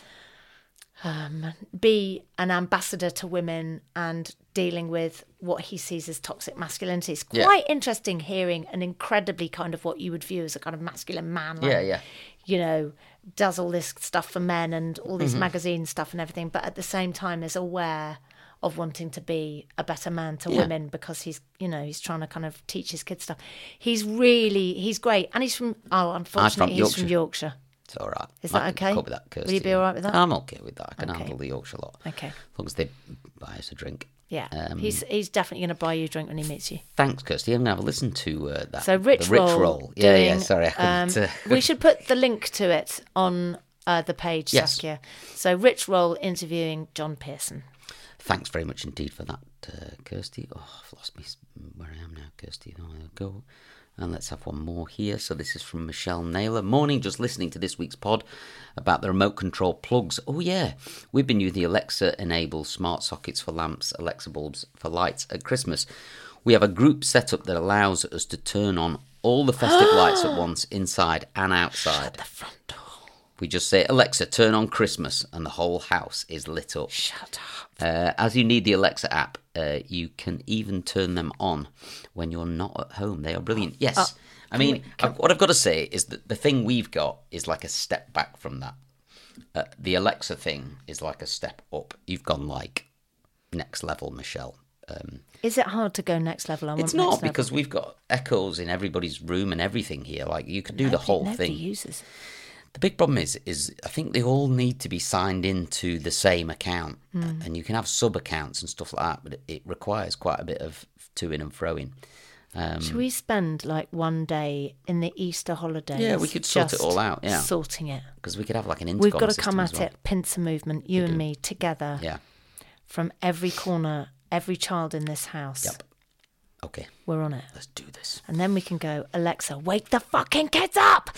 um, be an ambassador to women and dealing with what he sees as toxic masculinity. It's
Yeah.
quite interesting hearing an incredibly kind of what you would view as a kind of masculine man. Like,
Yeah, yeah.
you know, does all this stuff for men and all this
Mm-hmm.
magazine stuff and everything, but at the same time is aware of wanting to be a better man to
Yeah.
women because he's, you know, he's trying to kind of teach his kids stuff. He's really, he's great. And he's from, oh, unfortunately, he's from Yorkshire.
It's all right.
Is
I
that
can
okay?
cope with that, Kirsty.
Will you be all right with that?
I'm okay with that. I can
Okay.
handle the Yorkshire lot.
Okay.
As long as they buy us a drink.
Yeah.
Um,
he's he's definitely going to buy you a drink when he meets you.
Thanks, Kirsty. I'm going to have a listen to uh, that.
So Rich
the Rich
Roll.
Roll. Yeah,
doing,
yeah. Sorry, I couldn't.
um,
uh,
we should put the link to it on uh, the page,
Yes.
Saskia. So Rich Roll interviewing John Pearson.
Thanks very much indeed for that, uh, Kirsty. Oh, I've lost me s- where I am now, Kirsty. Oh, there we go. And let's have one more here. So this is from Michelle Naylor. Morning, just listening to this week's pod about the remote control plugs. Oh, yeah. We've been using the Alexa-enabled smart sockets for lamps, Alexa bulbs for lights at Christmas. We have a group set up that allows us to turn on all the festive lights at once, inside and outside.
Shut the front door.
We just say, Alexa, turn on Christmas, and the whole house is lit up.
Shut up.
Uh, as you need the Alexa app, uh, you can even turn them on when you're not at home. They are brilliant. Yes.
Uh,
I mean,
we- can-
I've- what I've got to say is that the thing we've got is like a step back from that. Uh, the Alexa thing is like a step up. You've gone like next level, Michelle. Um,
Is it hard to go next level? I want
it's
next
not
level.
because we've got echoes in everybody's room and everything here. Like you could do the
Nobody-
whole
nobody
thing.
uses.
The big problem is, is I think they all need to be signed into the same account,
Hmm.
and you can have sub accounts and stuff like that, but it, it requires quite a bit of to in and froing. Um,
Should we spend like one day in the Easter holidays?
Yeah, we could sort it
just
all out, yeah.
sorting it.
because we could have like an intercom
We've got to
system
come
as
at
well.
it pincer movement, you and me together,
Yeah.
from every corner, every child in this house.
Yep. Okay.
We're on it.
Let's do this
And then we can go, Alexa, wake the fucking kids up!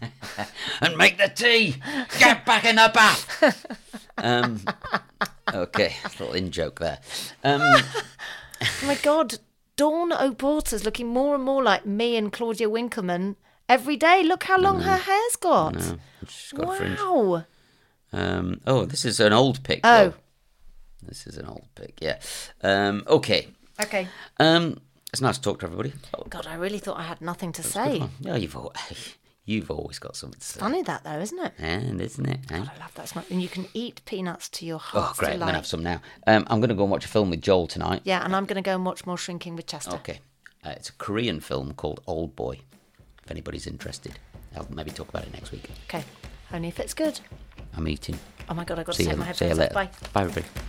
and make the tea. Get back in the bath. um. Okay, little in joke there. Um.
Oh my God, Dawn O'Porter's looking more and more like me and Claudia Winkleman every day. Look how long her hair's got.
No, she's got a fringe.
Wow.
Um. Oh, this is an old pic.
Oh.
though. This is an old pic. Yeah. Um. Okay.
Okay.
Um. It's nice to talk to everybody.
God, I really thought I had nothing to
Good
say.
one. Yeah, you've al- you've always got something to say.
Funny that though, isn't it?
And isn't it? eh?
God, I love that. And you can eat peanuts to your
Oh,
heart's
great! I'm
delight.
gonna have some now. Um, I'm gonna go and watch a film with Joel tonight.
Yeah, and I'm going to go and watch more Shrinking with Chester.
Okay. Uh, it's a Korean film called Old Boy. If anybody's interested, I'll maybe talk about it next week.
Okay. Only if it's good.
I'm eating.
Oh my God, I've got
See
to
you,
take my
see you
headphones off.
later.
Bye.
Bye, everybody.